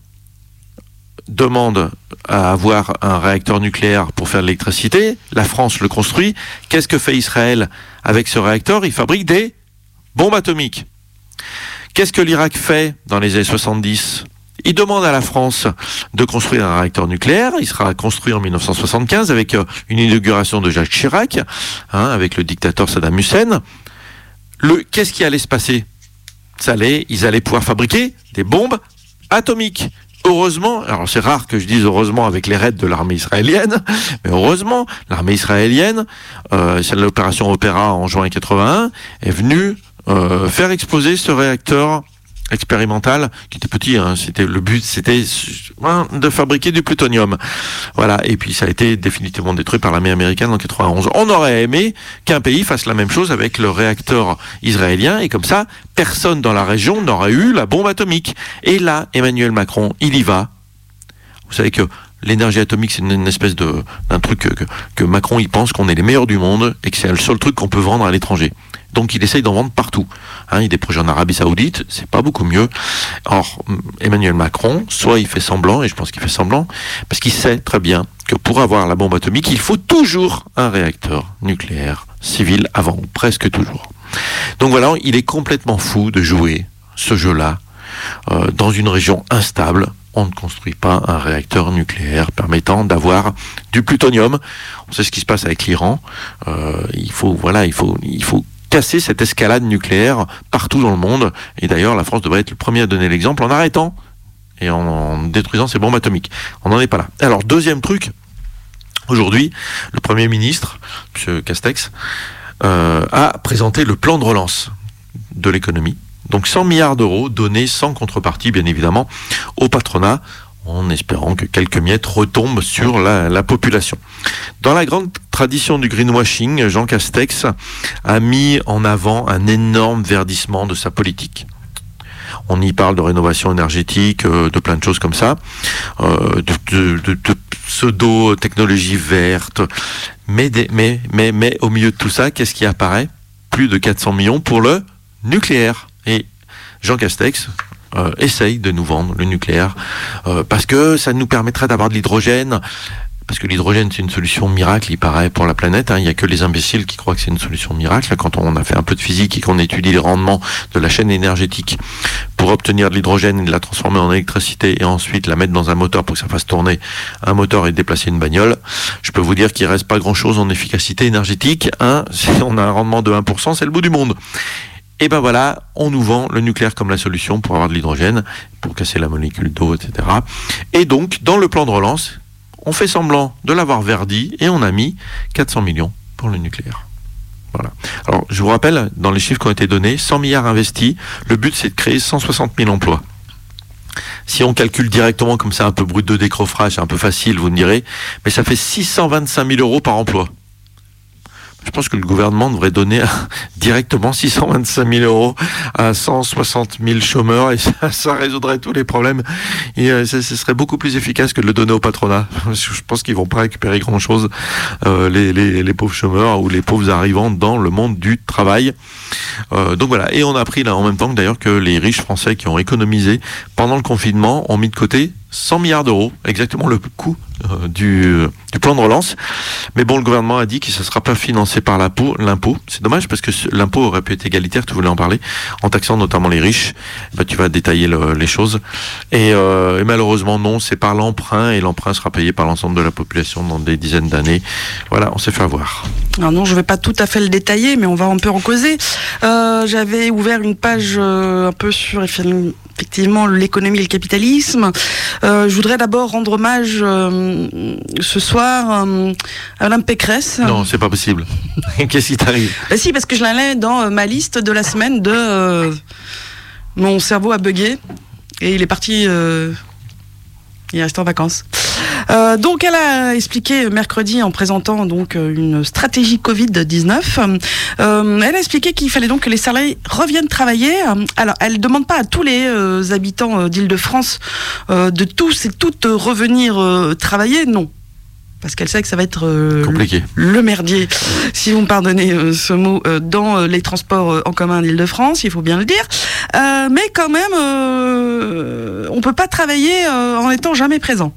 demande à avoir un réacteur nucléaire pour faire de l'électricité, la France le construit. Qu'est-ce que fait Israël avec ce réacteur ? Il fabrique des bombes atomiques. Qu'est-ce que l'Irak fait dans les années 70 ? Il demande à la France de construire un réacteur nucléaire. Il sera construit en 1975 avec une inauguration de Jacques Chirac, avec le dictateur Saddam Hussein. Qu'est-ce qui allait se passer ? Ils allaient pouvoir fabriquer des bombes atomiques. Heureusement, alors c'est rare que je dise heureusement avec les raids de l'armée israélienne, mais heureusement, l'armée israélienne, c'est l'opération Opéra en juin 81, est venue faire exploser ce réacteur expérimental qui était petit, le but c'était de fabriquer du plutonium. Voilà, et puis ça a été définitivement détruit par l'armée américaine en 91. On aurait aimé qu'un pays fasse la même chose avec le réacteur israélien et comme ça, personne dans la région n'aurait eu la bombe atomique. Et là, Emmanuel Macron, il y va. Vous savez que l'énergie atomique, c'est une espèce d'un truc que Macron, il pense qu'on est les meilleurs du monde et que c'est le seul truc qu'on peut vendre à l'étranger. Donc il essaye d'en vendre partout. Il y a des projets en Arabie Saoudite, c'est pas beaucoup mieux. Or, Emmanuel Macron, soit il fait semblant, et je pense qu'il fait semblant, parce qu'il sait très bien que pour avoir la bombe atomique, il faut toujours un réacteur nucléaire civil avant, ou presque toujours. Donc voilà, il est complètement fou de jouer ce jeu-là dans une région instable. On ne construit pas un réacteur nucléaire permettant d'avoir du plutonium. On sait ce qui se passe avec l'Iran. Il faut casser cette escalade nucléaire partout dans le monde. Et d'ailleurs, la France devrait être le premier à donner l'exemple en arrêtant et en détruisant ces bombes atomiques. On n'en est pas là. Alors, deuxième truc, aujourd'hui, le Premier ministre, M. Castex, a présenté le plan de relance de l'économie. Donc 100 milliards d'euros donnés sans contrepartie, bien évidemment, au patronat, en espérant que quelques miettes retombent sur la population. Dans la grande tradition du greenwashing, Jean Castex a mis en avant un énorme verdissement de sa politique. On y parle de rénovation énergétique, de plein de choses comme ça, de pseudo-technologie verte. Mais au milieu de tout ça, qu'est-ce qui apparaît ? Plus de 400 millions pour le nucléaire. Et Jean Castex essaye de nous vendre le nucléaire parce que ça nous permettrait d'avoir de l'hydrogène. Parce que l'hydrogène, c'est une solution miracle, il paraît, pour la planète. Il n'y a que les imbéciles qui croient que c'est une solution miracle. Quand on a fait un peu de physique et qu'on étudie les rendements de la chaîne énergétique pour obtenir de l'hydrogène et de la transformer en électricité et ensuite la mettre dans un moteur pour que ça fasse tourner un moteur et déplacer une bagnole, je peux vous dire qu'il ne reste pas grand-chose en efficacité énergétique. Si on a un rendement de 1%, c'est le bout du monde. Et ben voilà, on nous vend le nucléaire comme la solution pour avoir de l'hydrogène, pour casser la molécule d'eau, etc. Et donc, dans le plan de relance, on fait semblant de l'avoir verdi et on a mis 400 millions pour le nucléaire. Voilà. Alors, je vous rappelle, dans les chiffres qui ont été donnés, 100 milliards investis, le but c'est de créer 160 000 emplois. Si on calcule directement comme ça, un peu brut de décroffrage, c'est un peu facile, vous me direz, mais ça fait 625 000 euros par emploi. Je pense que le gouvernement devrait donner directement 625 000 euros à 160 000 chômeurs et ça résoudrait tous les problèmes. Et ce serait beaucoup plus efficace que de le donner au patronat. Je pense qu'ils vont pas récupérer grand-chose, les pauvres chômeurs ou les pauvres arrivants dans le monde du travail. Donc voilà. Et on a appris là en même temps que d'ailleurs que les riches français qui ont économisé pendant le confinement ont mis de côté 100 milliards d'euros, exactement le coût du plan de relance. Mais bon, le gouvernement a dit que ça ne sera pas financé par l'impôt. C'est dommage parce que l'impôt aurait pu être égalitaire, tu voulais en parler, en taxant notamment les riches. Ben, tu vas détailler les choses. Et malheureusement, non, c'est par l'emprunt et l'emprunt sera payé par l'ensemble de la population dans des dizaines d'années. Voilà, on s'est fait avoir. Alors non, je ne vais pas tout à fait le détailler, mais on va un peu en causer. J'avais ouvert une page un peu sur effectivement l'économie et le capitalisme. Je voudrais d'abord rendre hommage ce soir à Madame Pécresse. Non, c'est pas possible. Qu'est-ce qui t'arrive ? Si, parce que je l'allais dans ma liste de la semaine de mon cerveau a bugué et il est parti. Il est resté en vacances. Donc elle a expliqué mercredi en présentant donc une stratégie Covid-19. Elle a expliqué qu'il fallait donc que les salariés reviennent travailler. Alors elle ne demande pas à tous les habitants d'Île-de-France de tous et toutes revenir travailler, non. Parce qu'elle sait que ça va être compliqué. Le merdier, si vous me pardonnez ce mot, dans les transports en commun d'Île-de-France, il faut bien le dire. Mais quand même, on ne peut pas travailler en étant jamais présent.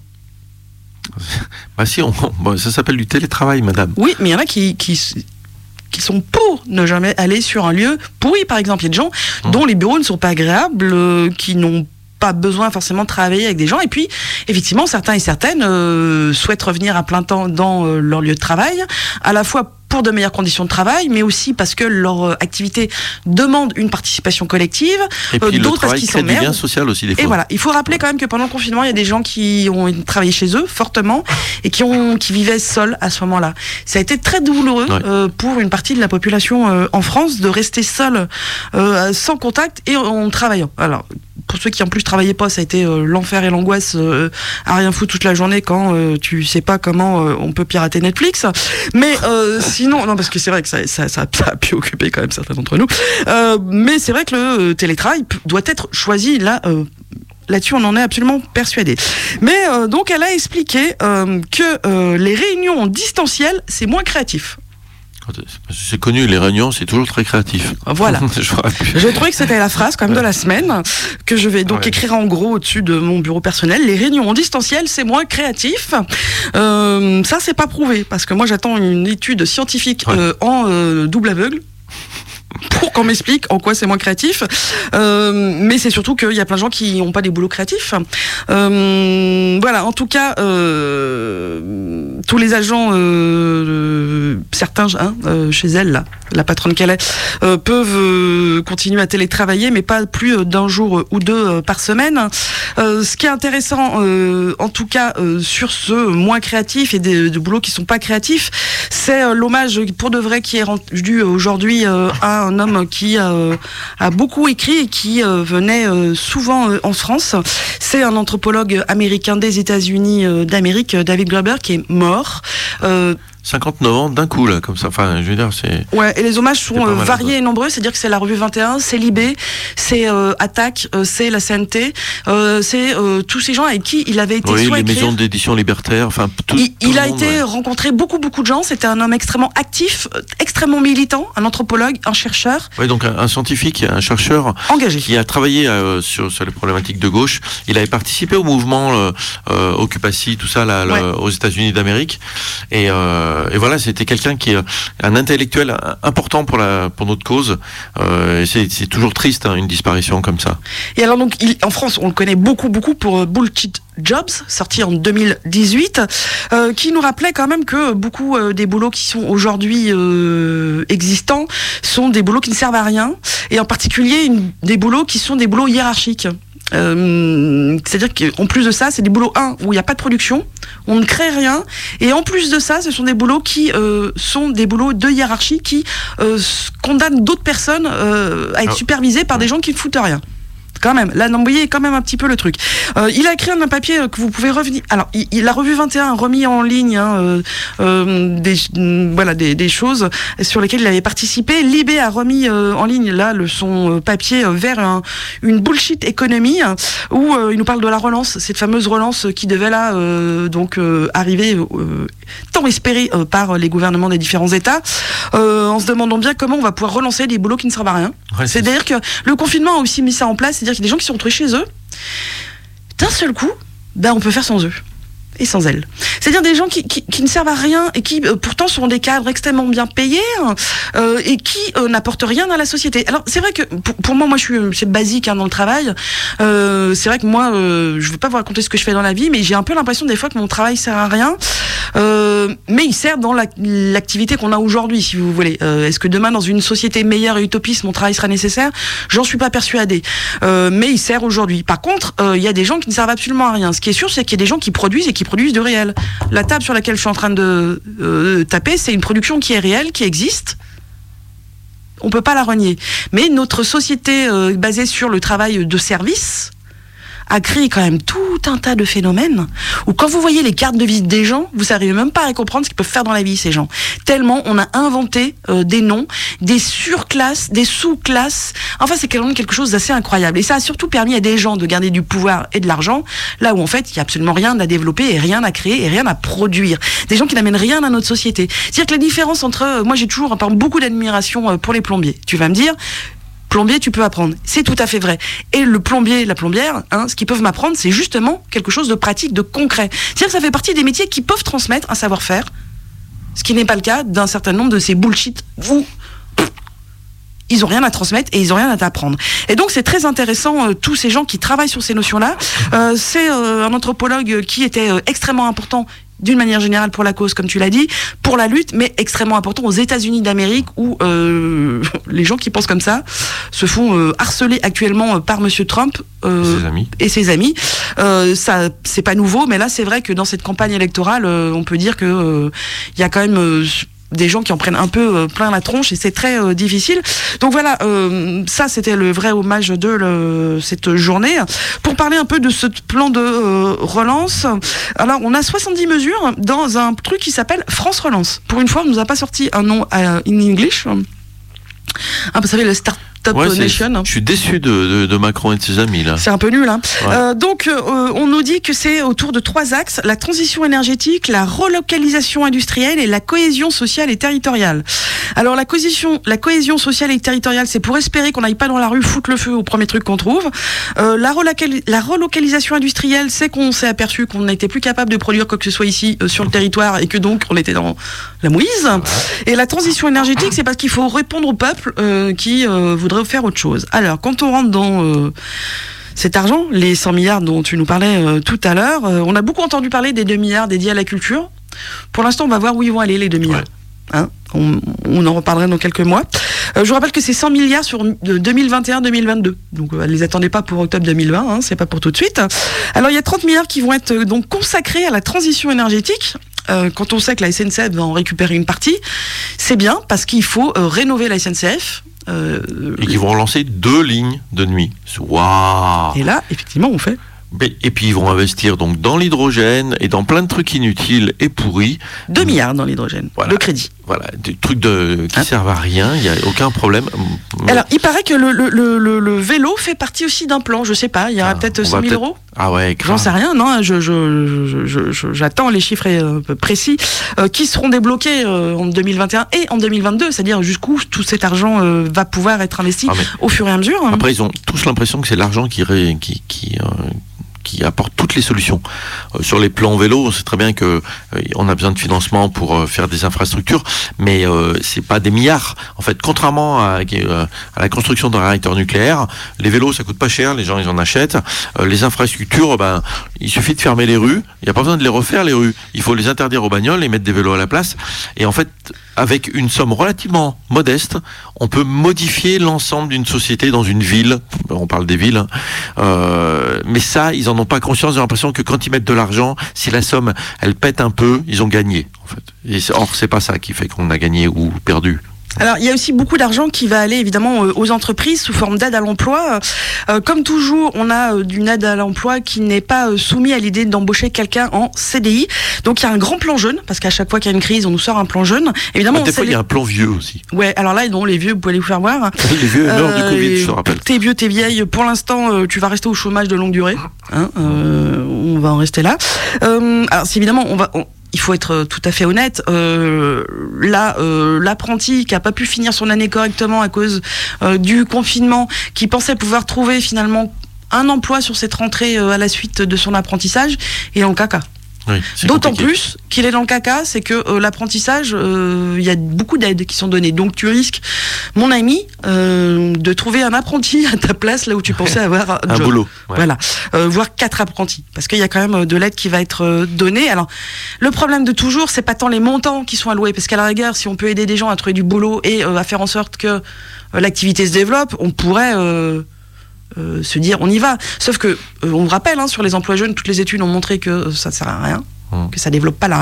Bah si, ça s'appelle du télétravail, madame. Oui, mais il y en a qui sont pour ne jamais aller sur un lieu pourri, par exemple. Il y a des gens dont les bureaux ne sont pas agréables, qui n'ont pas besoin forcément de travailler avec des gens. Et puis, effectivement, certains et certaines souhaitent revenir à plein temps dans leur lieu de travail, à la fois pour de meilleures conditions de travail, mais aussi parce que leur activité demande une participation collective. Et puis d'autres parce qu'ils s'emmerdent. Du lien social aussi des fois. Et voilà, il faut rappeler quand même que pendant le confinement, il y a des gens qui ont travaillé chez eux fortement et qui vivaient seuls à ce moment-là. Ça a été très douloureux pour une partie de la population en France de rester seul, sans contact et en travaillant. Alors, pour ceux qui en plus travaillaient pas, ça a été l'enfer et l'angoisse à rien foutre toute la journée quand tu sais pas comment on peut pirater Netflix. Mais sinon, non, parce que c'est vrai que ça a pu occuper quand même certains d'entre nous. Mais c'est vrai que le télétravail doit être choisi là. Là-dessus, on en est absolument persuadé. Mais donc, elle a expliqué que les réunions en distanciel, c'est moins créatif. C'est connu, les réunions, c'est toujours très créatif. Voilà. J'ai trouvé que c'était la phrase quand même de la semaine, que je vais donc écrire en gros au-dessus de mon bureau personnel. Les réunions en distanciel, c'est moins créatif. Ça, c'est pas prouvé, parce que moi, j'attends une étude scientifique en double aveugle, pour qu'on m'explique en quoi c'est moins créatif. Mais c'est surtout qu'il y a plein de gens qui n'ont pas des boulots créatifs. Voilà, en tout cas, tous les agents, certains chez elle, là, la patronne qu'elle est, peuvent continuer à télétravailler, mais pas plus d'un jour ou deux par semaine. Ce qui est intéressant, en tout cas, sur ce moins créatif et de boulots qui sont pas créatifs, c'est l'hommage pour de vrai qui est rendu aujourd'hui à un homme qui a beaucoup écrit et qui venait souvent en France. C'est un anthropologue américain des États-Unis d'Amérique, David Graeber, qui est mort. 59 ans d'un coup, là, comme ça. Enfin, je veux dire, c'est... Ouais, et les hommages sont variés et nombreux. C'est-à-dire que c'est la Revue 21, c'est Libé, c'est Attaque, c'est la CNT, c'est tous ces gens avec qui il avait été les maisons d'édition libertaires, enfin, tout il a été rencontré beaucoup de gens. C'était un homme extrêmement actif, extrêmement militant, un anthropologue, un chercheur. Oui, donc un scientifique, un chercheur engagé, qui a travaillé sur les problématiques de gauche. Il avait participé au mouvement Occupation, tout ça, aux États-Unis d'Amérique. Et voilà, c'était quelqu'un qui est un intellectuel important pour notre cause. C'est toujours triste, une disparition comme ça. Et alors donc, en France, on le connaît beaucoup pour Bullshit Jobs, sorti en 2018, qui nous rappelait quand même que beaucoup des boulots qui sont aujourd'hui existants sont des boulots qui ne servent à rien, et en particulier des boulots qui sont des boulots hiérarchiques. C'est-à-dire qu'en plus de ça, c'est des boulots où il n'y a pas de production, on ne crée rien, et en plus de ça, ce sont des boulots qui sont des boulots de hiérarchie qui condamnent d'autres personnes à être supervisées par des gens qui ne foutent rien. Quand même, là, vous voyez quand même un petit peu le truc. Il a écrit un papier que vous pouvez revenir. Alors, la revue 21 a remis en ligne des choses sur lesquelles il avait participé. Libé a remis en ligne là son papier vers une bullshit économie où il nous parle de la relance, cette fameuse relance qui devait là arriver tant espérée par les gouvernements des différents États, en se demandant bien comment on va pouvoir relancer des boulots qui ne servent à rien. Ouais, c'est-à-dire que le confinement a aussi mis ça en place, c'est-à-dire qu'il y a des gens qui sont retrouvés chez eux, d'un seul coup, on peut faire sans eux et sans elles. C'est-à-dire des gens qui ne servent à rien et qui pourtant sont des cadres extrêmement bien payés et qui n'apportent rien à la société. Alors c'est vrai que pour moi c'est basique dans le travail. C'est vrai que moi je ne vais pas vous raconter ce que je fais dans la vie, mais j'ai un peu l'impression des fois que mon travail sert à rien. Mais il sert dans l'activité qu'on a aujourd'hui, si vous voulez. Est-ce que demain, dans une société meilleure et utopiste, mon travail sera nécessaire ? J'en suis pas persuadée. Mais il sert aujourd'hui. Par contre, il y a des gens qui ne servent absolument à rien. Ce qui est sûr, c'est qu'il y a des gens qui produisent et qui produisent du réel. La table sur laquelle je suis en train de taper, c'est une production qui est réelle, qui existe. On peut pas la renier. Mais notre société basée sur le travail de service a créé quand même tout un tas de phénomènes où quand vous voyez les cartes de visite des gens, vous n'arrivez même pas à comprendre ce qu'ils peuvent faire dans la vie, ces gens. Tellement on a inventé des noms, des surclasses, des sous-classes. Enfin, c'est quand même quelque chose d'assez incroyable. Et ça a surtout permis à des gens de garder du pouvoir et de l'argent, là où en fait, il n'y a absolument rien à développer et rien à créer et rien à produire. Des gens qui n'amènent rien à notre société. C'est-à-dire que la différence entre... moi, j'ai toujours beaucoup d'admiration pour les plombiers. Tu vas me dire... Plombier, tu peux apprendre. C'est tout à fait vrai. Et le plombier, la plombière, ce qu'ils peuvent m'apprendre, c'est justement quelque chose de pratique, de concret. C'est-à-dire que ça fait partie des métiers qui peuvent transmettre un savoir-faire, ce qui n'est pas le cas d'un certain nombre de ces bullshit où ils n'ont rien à transmettre et ils n'ont rien à t'apprendre. Et donc c'est très intéressant, tous ces gens qui travaillent sur ces notions-là. C'est un anthropologue qui était extrêmement important d'une manière générale pour la cause, comme tu l'as dit, pour la lutte, mais extrêmement important aux États-Unis d'Amérique où les gens qui pensent comme ça se font harceler actuellement par Monsieur Trump et ses amis. Ça, c'est pas nouveau, mais là c'est vrai que dans cette campagne électorale, on peut dire que il y a quand même des gens qui en prennent un peu plein la tronche et c'est très difficile. Donc voilà, ça c'était le vrai hommage de cette journée. Pour parler un peu de ce plan de relance, alors on a 70 mesures dans un truc qui s'appelle France Relance. Pour une fois, on nous a pas sorti un nom in English. Vous savez, le Start Nation. Je suis déçu de Macron et de ses amis là. C'est un peu nul, hein. Ouais. Donc on nous dit que c'est autour de 3 axes: la transition énergétique, la relocalisation industrielle et la cohésion sociale et territoriale. Alors la cohésion sociale et territoriale, c'est pour espérer qu'on n'aille pas dans la rue foutre le feu au premier truc qu'on trouve. La relocalisation industrielle, c'est qu'on s'est aperçu qu'on n'était plus capable de produire quoi que ce soit ici sur le territoire et que donc on était dans la mouise. Ouais. Et la transition énergétique, c'est parce qu'il faut répondre au peuple qui voudrait faire autre chose. Alors, quand on rentre dans cet argent, les 100 milliards dont tu nous parlais tout à l'heure, on a beaucoup entendu parler des 2 milliards dédiés à la culture. Pour l'instant, on va voir où ils vont aller, les 2 milliards. Ouais. On en reparlera dans quelques mois. Je vous rappelle que c'est 100 milliards sur 2021-2022. Donc, ne les attendez pas pour octobre 2020, c'est pas pour tout de suite. Alors, il y a 30 milliards qui vont être donc consacrés à la transition énergétique. Quand on sait que la SNCF va en récupérer une partie, c'est bien parce qu'il faut rénover la SNCF. Et qui vont relancer 2 lignes de nuit. Waouh! Et là, effectivement, on fait. Et puis ils vont investir donc dans l'hydrogène et dans plein de trucs inutiles et pourris. 2 milliards dans l'hydrogène, de crédit. Voilà, des trucs qui servent à rien, il n'y a aucun problème. Alors, il paraît que le vélo fait partie aussi d'un plan, je sais pas, il y aura peut-être 100 000 euros. Ah ouais, grave. J'en sais rien, non, j'attends les chiffres précis qui seront débloqués en 2021 et en 2022, c'est-à-dire jusqu'où tout cet argent va pouvoir être investi au fur et à mesure. Après, ils ont tous l'impression que c'est l'argent qui qui apporte toutes les solutions. Sur les plans vélo, c'est très bien que on a besoin de financement pour faire des infrastructures, mais c'est pas des milliards. En fait, contrairement à la construction d'un réacteur nucléaire, les vélos ça coûte pas cher, les gens ils en achètent. Les infrastructures, il suffit de fermer les rues, il n'y a pas besoin de les refaire les rues. Il faut les interdire aux bagnoles et mettre des vélos à la place. Et en fait, avec une somme relativement modeste, on peut modifier l'ensemble d'une société dans une ville. On parle des villes, mais ça, ils en ont pas conscience. J'ai l'impression que quand ils mettent de l'argent, si la somme, elle pète un peu, ils ont gagné, en fait. Or, c'est pas ça qui fait qu'on a gagné ou perdu. Alors, il y a aussi beaucoup d'argent qui va aller évidemment aux entreprises sous forme d'aide à l'emploi. Comme toujours, on a d'une aide à l'emploi qui n'est pas soumise à l'idée d'embaucher quelqu'un en CDI. Donc, il y a un grand plan jeune, parce qu'à chaque fois qu'il y a une crise, on nous sort un plan jeune. Évidemment, des fois, il y a un plan vieux aussi. Ouais, alors là, non, les vieux, vous pouvez les vous faire voir. Les vieux, lors du Covid, je te rappelle. T'es vieux, t'es vieille. Pour l'instant, tu vas rester au chômage de longue durée. On va en rester là. Alors, c'est évidemment, il faut être tout à fait honnête. L'apprenti qui a pas pu finir son année correctement à cause du confinement, qui pensait pouvoir trouver finalement un emploi sur cette rentrée à la suite de son apprentissage, est en caca. Oui, d'autant compliqué. plus qu'il est dans le caca, c'est que l'apprentissage, il y a beaucoup d'aides qui sont données. Donc tu risques, mon ami, de trouver un apprenti à ta place là où tu pensais avoir un job. boulot. Ouais. Voilà, voire 4 apprentis, parce qu'il y a quand même de l'aide qui va être donnée. Alors le problème de toujours, c'est pas tant les montants qui sont alloués, parce qu'à la rigueur, si on peut aider des gens à trouver du boulot et à faire en sorte que l'activité se développe, on pourrait se dire on y va. Sauf que on vous rappelle, sur les emplois jeunes, toutes les études ont montré que ça ne sert à rien, que ça développe pas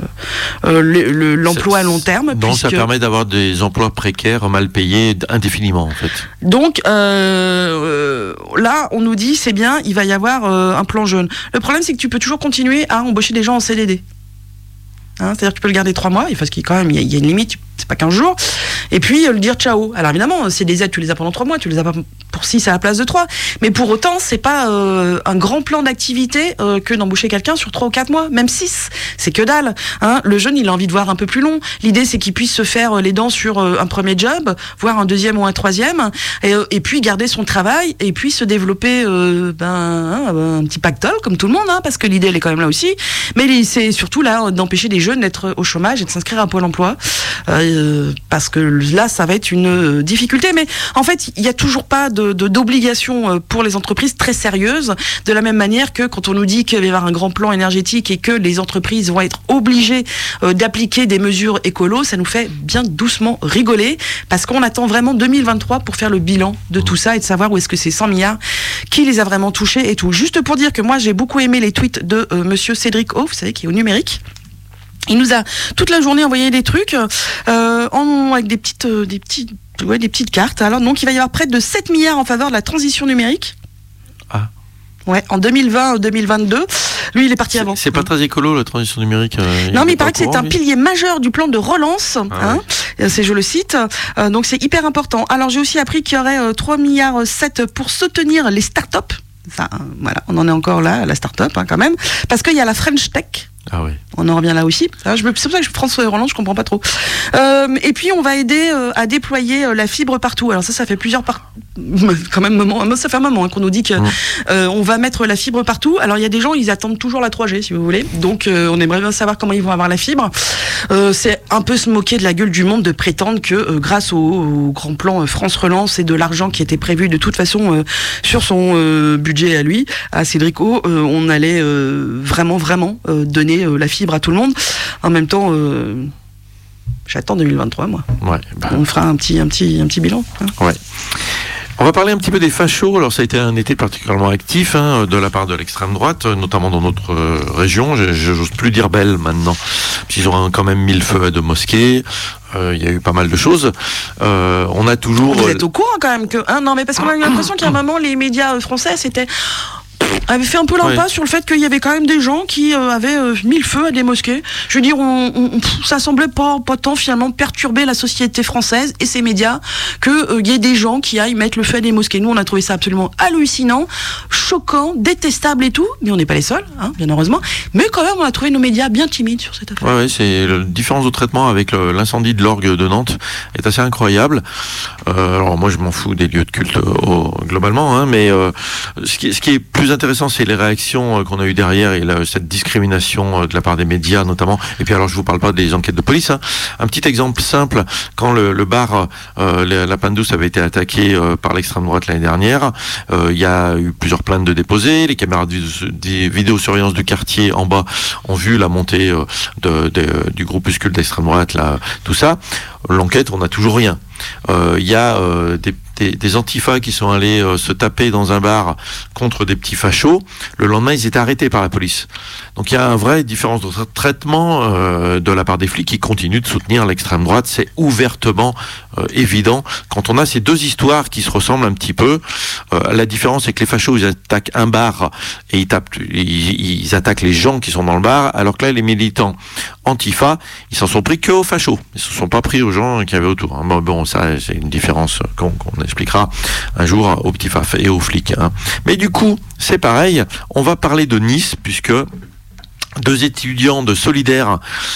l'emploi à long terme. Donc ça permet d'avoir des emplois précaires, mal payés indéfiniment en fait. Donc là, on nous dit c'est bien, il va y avoir un plan jeune. Le problème, c'est que tu peux toujours continuer à embaucher des gens en CDD. C'est-à-dire que tu peux le garder 3 mois, parce qu'il y a une limite, c'est pas 15 jours, et puis le dire ciao. Alors évidemment, c'est des aides, tu les as pendant 3 mois, tu les as pas pour 6 à la place de 3, mais pour autant, c'est pas un grand plan d'activité que d'embaucher quelqu'un sur 3 ou 4 mois, même 6, c'est que dalle. Le jeune, il a envie de voir un peu plus long. L'idée, c'est qu'il puisse se faire les dents sur un premier job, voire un deuxième ou un troisième, et puis garder son travail, et puis se développer un petit pactole, comme tout le monde, parce que l'idée, elle est quand même là aussi, mais c'est surtout là d'empêcher des jeunes d'être au chômage et de s'inscrire à Pôle emploi, parce que là, ça va être une difficulté. Mais en fait, il n'y a toujours pas d'obligation pour les entreprises très sérieuses, de la même manière que quand on nous dit qu'il va y avoir un grand plan énergétique et que les entreprises vont être obligées d'appliquer des mesures écolo, ça nous fait bien doucement rigoler, parce qu'on attend vraiment 2023 pour faire le bilan de tout ça et de savoir où est-ce que ces 100 milliards, qui les a vraiment touchés et tout. Juste pour dire que moi, j'ai beaucoup aimé les tweets de monsieur Cédric O, vous savez, qui est au numérique. Il nous a toute la journée envoyé des trucs avec des petites cartes. Alors donc il va y avoir près de 7 milliards en faveur de la transition numérique. Ah. Ouais, en 2020-2022. Lui, il est parti avant. C'est pas très écolo la transition numérique. Non, mais il paraît que c'est un pilier majeur du plan de relance. Je le cite. Donc c'est hyper important. Alors j'ai aussi appris qu'il y aurait 3,7 milliards pour soutenir les startups. Enfin, voilà, on en est encore là, la start-up quand même, parce qu'il y a la French Tech. Ah oui. On en revient là aussi. C'est pour ça que François Hollande, je comprends pas trop. Et puis on va aider à déployer la fibre partout. Alors ça fait plusieurs quand même ça fait un moment qu'on nous dit que on va mettre la fibre partout. Alors il y a des gens, ils attendent toujours la 3G, si vous voulez. Donc on aimerait bien savoir comment ils vont avoir la fibre. C'est un peu se moquer de la gueule du monde de prétendre que grâce au grand plan France Relance et de l'argent qui était prévu de toute façon sur son budget à lui, à Cédric O, on allait vraiment donner la fibre à tout le monde. En même temps, j'attends 2023, moi. Ouais, on fera un petit bilan. Ouais. On va parler un petit peu des fachos. Alors ça a été un été particulièrement actif de la part de l'extrême droite, notamment dans notre région. J'ose plus dire belle maintenant. Ils ont quand même mis le feu à 2 mosquées. Il y a eu pas mal de choses. On a toujours... Vous êtes au courant quand même que... non, mais parce qu'on a eu l'impression qu'à un moment, les médias français, avait fait un peu l'impasse sur le fait qu'il y avait quand même des gens qui avaient mis le feu à des mosquées. Je veux dire, ça semblait pas tant finalement perturber la société française et ses médias qu'il y ait des gens qui aillent mettre le feu à des mosquées. Nous, on a trouvé ça absolument hallucinant, choquant, détestable et tout, mais on n'est pas les seuls, bien heureusement. Mais quand même, on a trouvé nos médias bien timides sur cette affaire. Ouais, c'est la différence de traitement avec l'incendie de l'orgue de Nantes est assez incroyable. Alors moi, je m'en fous des lieux de culte globalement, mais ce qui est plus intéressant, c'est les réactions qu'on a eues derrière et cette discrimination de la part des médias notamment. Et puis alors, je vous parle pas des enquêtes de police. Hein. Un petit exemple simple, quand le bar La Panne-Douce avait été attaqué par l'extrême droite l'année dernière, il y a eu plusieurs plaintes de déposées. Les caméras des vidéosurveillance du quartier en bas ont vu la montée du groupuscule d'extrême droite, là, tout ça. L'enquête, on n'a toujours rien. Il y a des antifas qui sont allés se taper dans un bar contre des petits fachos. Le lendemain, ils étaient arrêtés par la police. Donc il y a une vraie différence de traitement de la part des flics qui continuent de soutenir l'extrême droite. C'est ouvertement évident. Quand on a ces deux histoires qui se ressemblent un petit peu, la différence c'est que les fachos, ils attaquent un bar et ils attaquent les gens qui sont dans le bar, alors que là, les militants antifa, ils s'en sont pris que aux fachos. Ils se sont pas pris aux gens qui avaient autour. Hein. Bon, ça, c'est une différence qu'on expliquera un jour aux petits faf et aux flics. Hein. Mais du coup, c'est pareil. On va parler de Nice, puisque deux étudiants de Solidaire,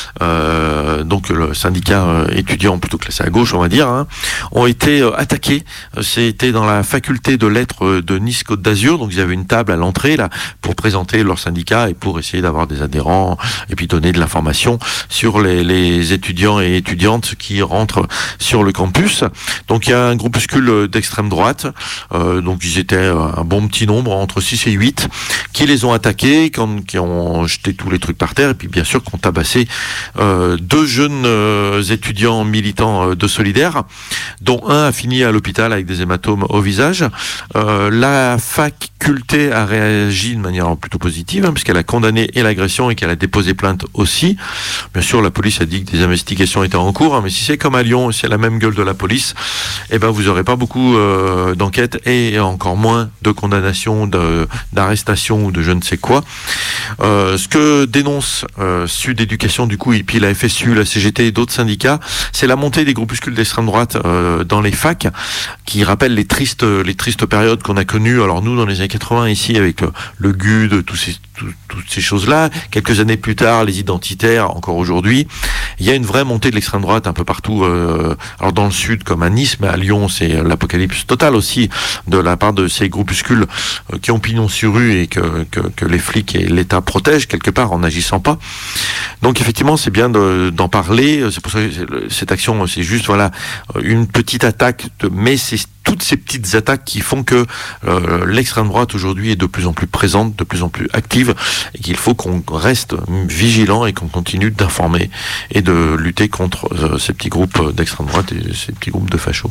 donc le syndicat étudiant plutôt classé à gauche, on va dire, hein, ont été attaqués. C'était dans la faculté de lettres de Nice-Côte d'Azur, donc ils avaient une table à l'entrée là pour présenter leur syndicat et pour essayer d'avoir des adhérents et puis donner de l'information sur les étudiants et étudiantes qui rentrent sur le campus. Donc il y a un groupuscule d'extrême droite, donc ils étaient un bon petit nombre, entre 6 et 8, qui les ont attaqués, qui ont jeté tous les trucs par terre et puis bien sûr qu'on tabassé deux jeunes étudiants militants de Solidaire, dont un a fini à l'hôpital avec des hématomes au visage. La faculté a réagi de manière plutôt positive, hein, puisqu'elle a condamné et l'agression et qu'elle a déposé plainte aussi. Bien sûr, la police a dit que des investigations étaient en cours, hein, mais si c'est comme à Lyon, c'est la même gueule de la police, eh ben vous aurez pas beaucoup d'enquêtes et encore moins de condamnations, d'arrestations ou de je ne sais quoi. Ce que dénonce Sud Éducation du coup et puis la FSU, la CGT et d'autres syndicats, c'est la montée des groupuscules d'extrême droite dans les facs, qui rappellent les tristes périodes qu'on a connues. Alors nous dans les années 80 ici avec le GUD, toutes ces choses-là. Quelques années plus tard, les identitaires, encore aujourd'hui, il y a une vraie montée de l'extrême droite un peu partout. Alors dans le sud comme à Nice, mais à Lyon c'est l'apocalypse totale aussi de la part de ces groupuscules qui ont pignon sur rue et que les flics et l'État protègent quelque part en n'agissant pas. Donc effectivement c'est bien d'en parler. C'est pour ça que cette action c'est juste voilà une petite attaque, mais c'est toutes ces petites attaques qui font que l'extrême droite aujourd'hui est de plus en plus présente, de plus en plus active, et qu'il faut qu'on reste vigilant et qu'on continue d'informer et de lutter contre ces petits groupes d'extrême droite et ces petits groupes de fachos.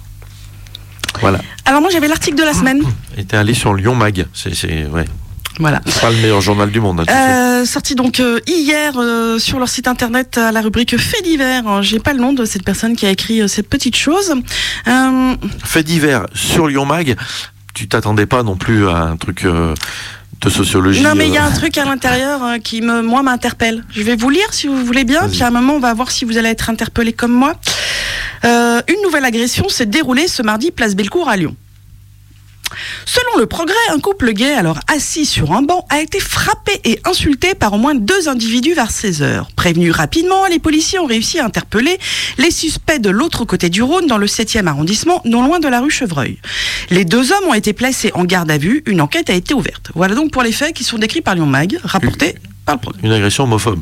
Voilà. Alors moi j'avais l'article de la semaine. Et t'es allé sur Lyon Mag, ouais. Voilà. C'est pas le meilleur journal du monde. Hein, sorti donc hier sur leur site internet à la rubrique Faits divers. J'ai pas le nom de cette personne qui a écrit cette petite chose. Faits divers sur Lyon Mag. Tu t'attendais pas non plus à un truc de sociologie. Non mais il y a un truc à l'intérieur qui m'interpelle. Je vais vous lire si vous voulez bien. Puis à un moment on va voir si vous allez être interpellé comme moi. Une nouvelle agression s'est déroulée ce mardi place Bellecour à Lyon. Selon Le Progrès, un couple gay, alors assis sur un banc, a été frappé et insulté par au moins 2 individus vers 16h. Prévenus rapidement, les policiers ont réussi à interpeller les suspects de l'autre côté du Rhône, dans le 7e arrondissement, non loin de la rue Chevreuil. Les 2 hommes ont été placés en garde à vue, une enquête a été ouverte. Voilà donc pour les faits qui sont décrits par Lyon Mag, rapportés par Le Progrès. Une agression homophobe.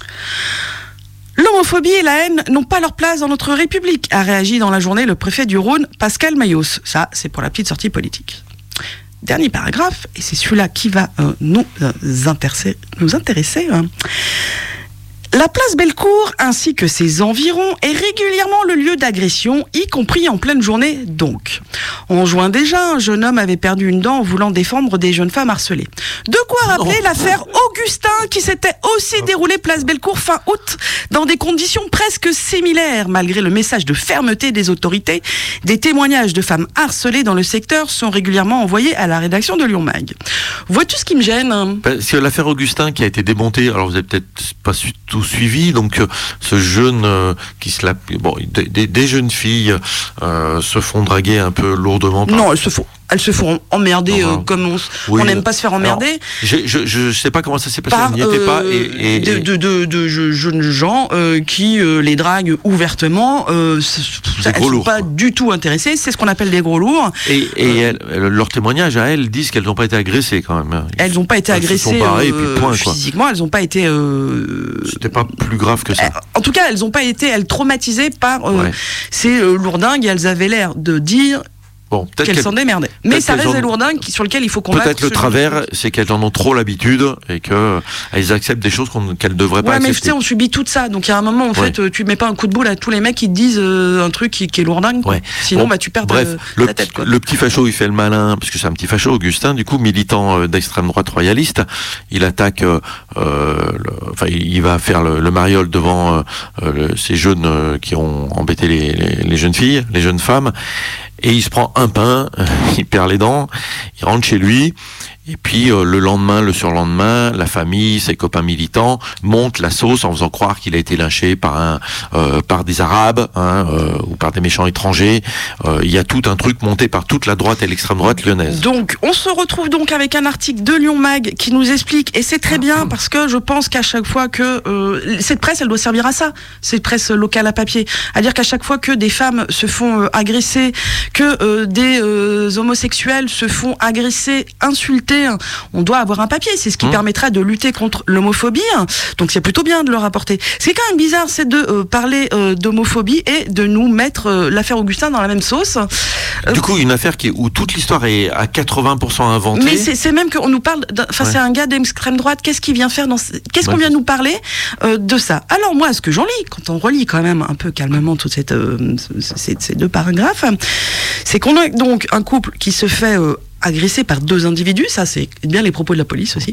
L'homophobie et la haine n'ont pas leur place dans notre République, a réagi dans la journée le préfet du Rhône, Pascal Mayos. Ça, c'est pour la petite sortie politique. Dernier paragraphe, et c'est celui-là qui va nous intéresser. La place Bellecour, ainsi que ses environs, est régulièrement le lieu d'agression, y compris en pleine journée donc. En juin déjà, un jeune homme avait perdu une dent en voulant défendre des jeunes femmes harcelées. De quoi rappeler l'affaire Augustin qui s'était aussi déroulée place Bellecour fin août dans des conditions presque similaires. Malgré le message de fermeté des autorités, des témoignages de femmes harcelées dans le secteur sont régulièrement envoyés à la rédaction de Lyon Mag. Vois-tu ce qui me gêne ? Parce que l'affaire Augustin qui a été démontée, alors vous avez peut-être pas tout suivi, donc ce jeune qui des jeunes filles se font draguer un peu lourdement. Non, elles se font. elles se font emmerder comme on n'aime pas se faire emmerder. Alors, je sais pas comment ça s'est passé, on n'y était pas. De jeunes gens qui les draguent ouvertement, elles sont pas du tout intéressées, c'est ce qu'on appelle des gros lourds. Et leurs témoignages à elles disent qu'elles n'ont pas été agressées quand même. Elles n'ont pas été agressées physiquement, elles n'ont pas été... C'était pas plus grave que ça. En tout cas, elles n'ont pas été traumatisées par ces lourdingues, et elles avaient l'air de dire... Bon, qu'elles s'en démerdaient. Mais ça reste des lourdingues sur lesquelles il faut combattre. Peut-être le travers, c'est qu'elles en ont trop l'habitude et qu'elles acceptent des choses qu'elles ne devraient pas accepter. Mais tu sais, on subit tout ça. Donc il y a un moment, en fait, tu mets pas un coup de boule à tous les mecs qui te disent un truc qui est lourdingue. Sinon, tu perds ta tête. Le petit facho, il fait le malin, parce que c'est un petit facho, Augustin, du coup, militant d'extrême droite royaliste. Il attaque, il va faire le mariole devant ces jeunes qui ont embêté les jeunes filles, les jeunes femmes. Et il se prend un pain, il perd les dents, il rentre chez lui, et puis le lendemain, le surlendemain, la famille, ses copains militants montent la sauce en faisant croire qu'il a été lynché par des Arabes ou par des méchants étrangers. Il y a tout un truc monté par toute la droite et l'extrême droite lyonnaise. Donc on se retrouve donc avec un article de Lyon Mag qui nous explique, et c'est très bien parce que je pense qu'à chaque fois que cette presse, elle doit servir à ça, cette presse locale à papier, à dire qu'à chaque fois que des femmes se font agresser, que des homosexuels se font agresser, insulter, on doit avoir un papier, c'est ce qui permettra de lutter contre l'homophobie, donc c'est plutôt bien de le rapporter. Ce qui est quand même bizarre, c'est de parler d'homophobie et de nous mettre l'affaire Augustin dans la même sauce. Du coup, une affaire où toute l'histoire est à 80% inventée. Mais c'est même qu'on nous parle, c'est un gars d'extrême droite, qu'est-ce qu'il vient faire qu'est-ce qu'on vient nous parler de ça? Alors moi, ce que j'en lis, quand on relit quand même un peu calmement toutes ces deux paragraphes, c'est qu'on a donc un couple qui se fait agressé par deux individus, ça c'est bien les propos de la police aussi.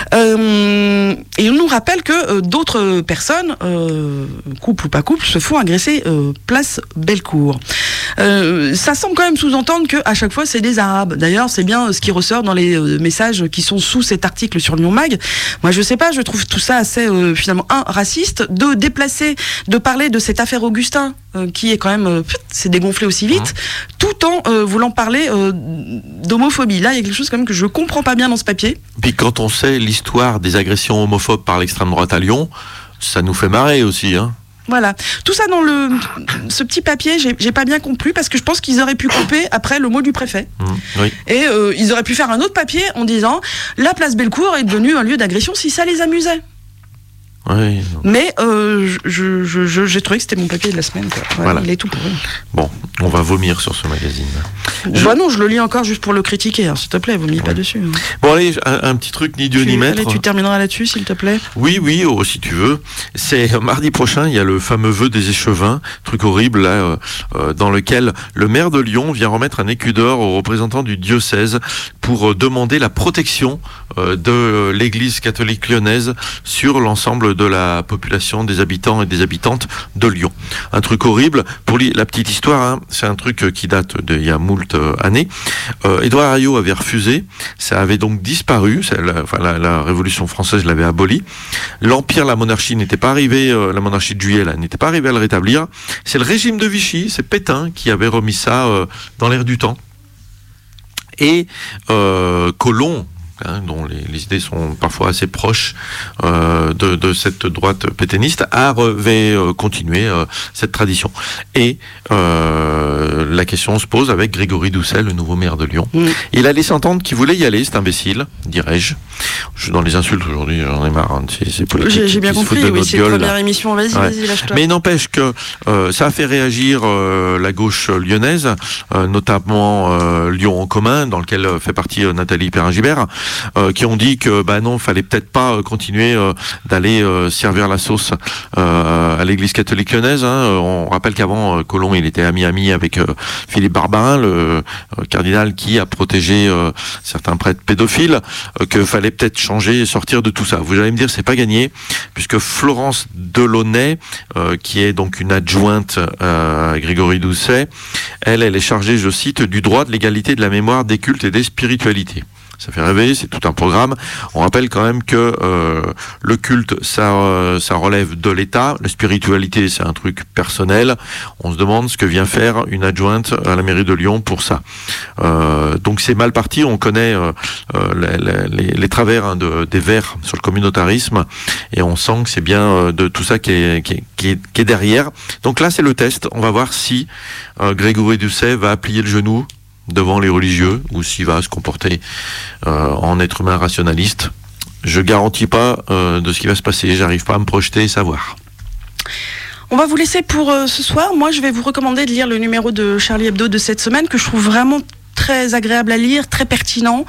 Et on nous rappelle que d'autres personnes, couple ou pas couple, se font agresser place Bellecour. Ça semble quand même sous-entendre qu'à chaque fois c'est des Arabes. D'ailleurs, c'est bien ce qui ressort dans les messages qui sont sous cet article sur Lyon Mag. Moi, je sais pas, je trouve tout ça assez finalement raciste, de déplacer, de parler de cette affaire Augustin qui est quand même s'est dégonflé aussi vite, tout en voulant parler d'homophobie. Là, il y a quelque chose quand même que je comprends pas bien dans ce papier. Puis quand on sait l'histoire des agressions homophobes par l'extrême droite à Lyon, ça nous fait marrer aussi, hein. Voilà. Tout ça dans ce petit papier, j'ai pas bien compris parce que je pense qu'ils auraient pu couper après le mot du préfet. Oui. Et ils auraient pu faire un autre papier en disant la place Bellecour est devenue un lieu d'agression si ça les amusait. Oui. Mais j'ai trouvé que c'était mon papier de la semaine. Voilà. Il est tout pourri. Bon, on va vomir sur ce magazine. Bah non, je le lis encore juste pour le critiquer. Hein. S'il te plaît, vomis pas dessus. Hein. Bon allez, un petit truc ni Dieu ni maître. Allez, tu termineras là-dessus, s'il te plaît. Oui, si tu veux. C'est mardi prochain, il y a le fameux vœu des échevins, truc horrible là, dans lequel le maire de Lyon vient remettre un écu d'or aux représentants du diocèse pour demander la protection de l'Église catholique lyonnaise sur l'ensemble de la population des habitants et des habitantes de Lyon. Un truc horrible. Pour la petite histoire, hein, c'est un truc qui date d'il y a moult années. Édouard Herriot avait refusé. Ça avait donc disparu. La Révolution française l'avait aboli. L'Empire, la monarchie n'était pas arrivée, la monarchie de Juillet là, n'était pas arrivée à le rétablir. C'est le régime de Vichy, c'est Pétain qui avait remis ça dans l'air du temps. Et Colomb, dont les idées sont parfois assez proches de cette droite pétainiste, avait continué cette tradition. Et la question se pose avec Grégory Doucet, le nouveau maire de Lyon. Il a laissé entendre qu'il voulait y aller, c'est imbécile, dirais-je. Je suis dans les insultes aujourd'hui, j'en ai marre. C'est politique. J'ai bien compris, oui, c'est la première émission, vas-y, lâche-toi. Mais n'empêche que ça a fait réagir la gauche lyonnaise, notamment Lyon en commun, dans lequel fait partie Nathalie Perrin-Gibert, qui ont dit que non, fallait peut-être pas continuer d'aller servir la sauce à l'Église catholique lyonnaise. On rappelle qu'avant, Colomb, il était ami avec Philippe Barbarin, le cardinal qui a protégé certains prêtres pédophiles, que fallait peut-être changer et sortir de tout ça. Vous allez me dire, c'est pas gagné, puisque Florence Delaunay, qui est donc une adjointe à Grégory Doucet, elle est chargée, je cite, du droit, de l'égalité, de la mémoire, des cultes et des spiritualités. ça fait rêver, c'est tout un programme. On rappelle quand même que le culte, ça relève de l'État. La spiritualité, c'est un truc personnel. On se demande ce que vient faire une adjointe à la mairie de Lyon pour ça. Donc c'est mal parti. On connaît les travers des Verts sur le communautarisme, et on sent que c'est bien de tout ça qui est derrière. Donc là, c'est le test. On va voir si Grégory Doucet va plier le genou devant les religieux, ou s'il va se comporter en être humain rationaliste. Je garantis pas de ce qui va se passer, j'arrive pas à me projeter et savoir. On va vous laisser pour ce soir. Moi, je vais vous recommander de lire le numéro de Charlie Hebdo de cette semaine, que je trouve vraiment très agréable à lire, très pertinent.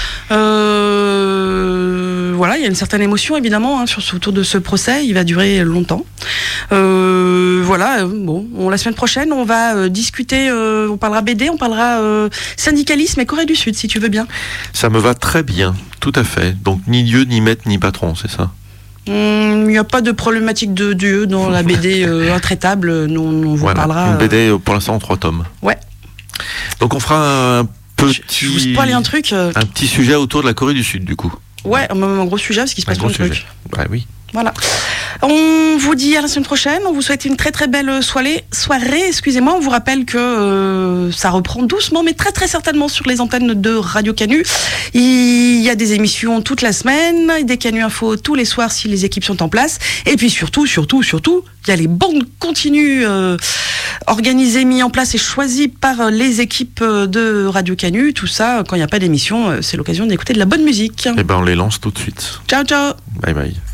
Voilà, il y a une certaine émotion évidemment autour de ce procès. Il va durer longtemps. Voilà. Bon, la semaine prochaine, on va discuter. On parlera BD, on parlera syndicalisme et Corée du Sud, si tu veux bien. Ça me va très bien, tout à fait. Donc ni Dieu, ni maître, ni patron, c'est ça. Il n'y a pas de problématique de Dieu dans la BD intraitable. On vous parlera. Une BD pour l'instant en 3 tomes. Ouais. Donc on fera un petit. Je vous spoil un truc. Un petit sujet autour de la Corée du Sud, du coup. Ouais, un gros sujet, parce qu'il se passe plein de trucs. Ouais, oui. Voilà. On vous dit à la semaine prochaine. On vous souhaite une très très belle soirée. Excusez-moi. On vous rappelle que ça reprend doucement, mais très très certainement sur les antennes de Radio Canu. Il y a des émissions toute la semaine, des Canu Info tous les soirs si les équipes sont en place. Et puis surtout, il y a les bandes continues organisées, mises en place et choisies par les équipes de Radio Canu. Tout ça, quand il n'y a pas d'émission, c'est l'occasion d'écouter de la bonne musique. Eh ben, on les lance tout de suite. Ciao, ciao. Bye bye.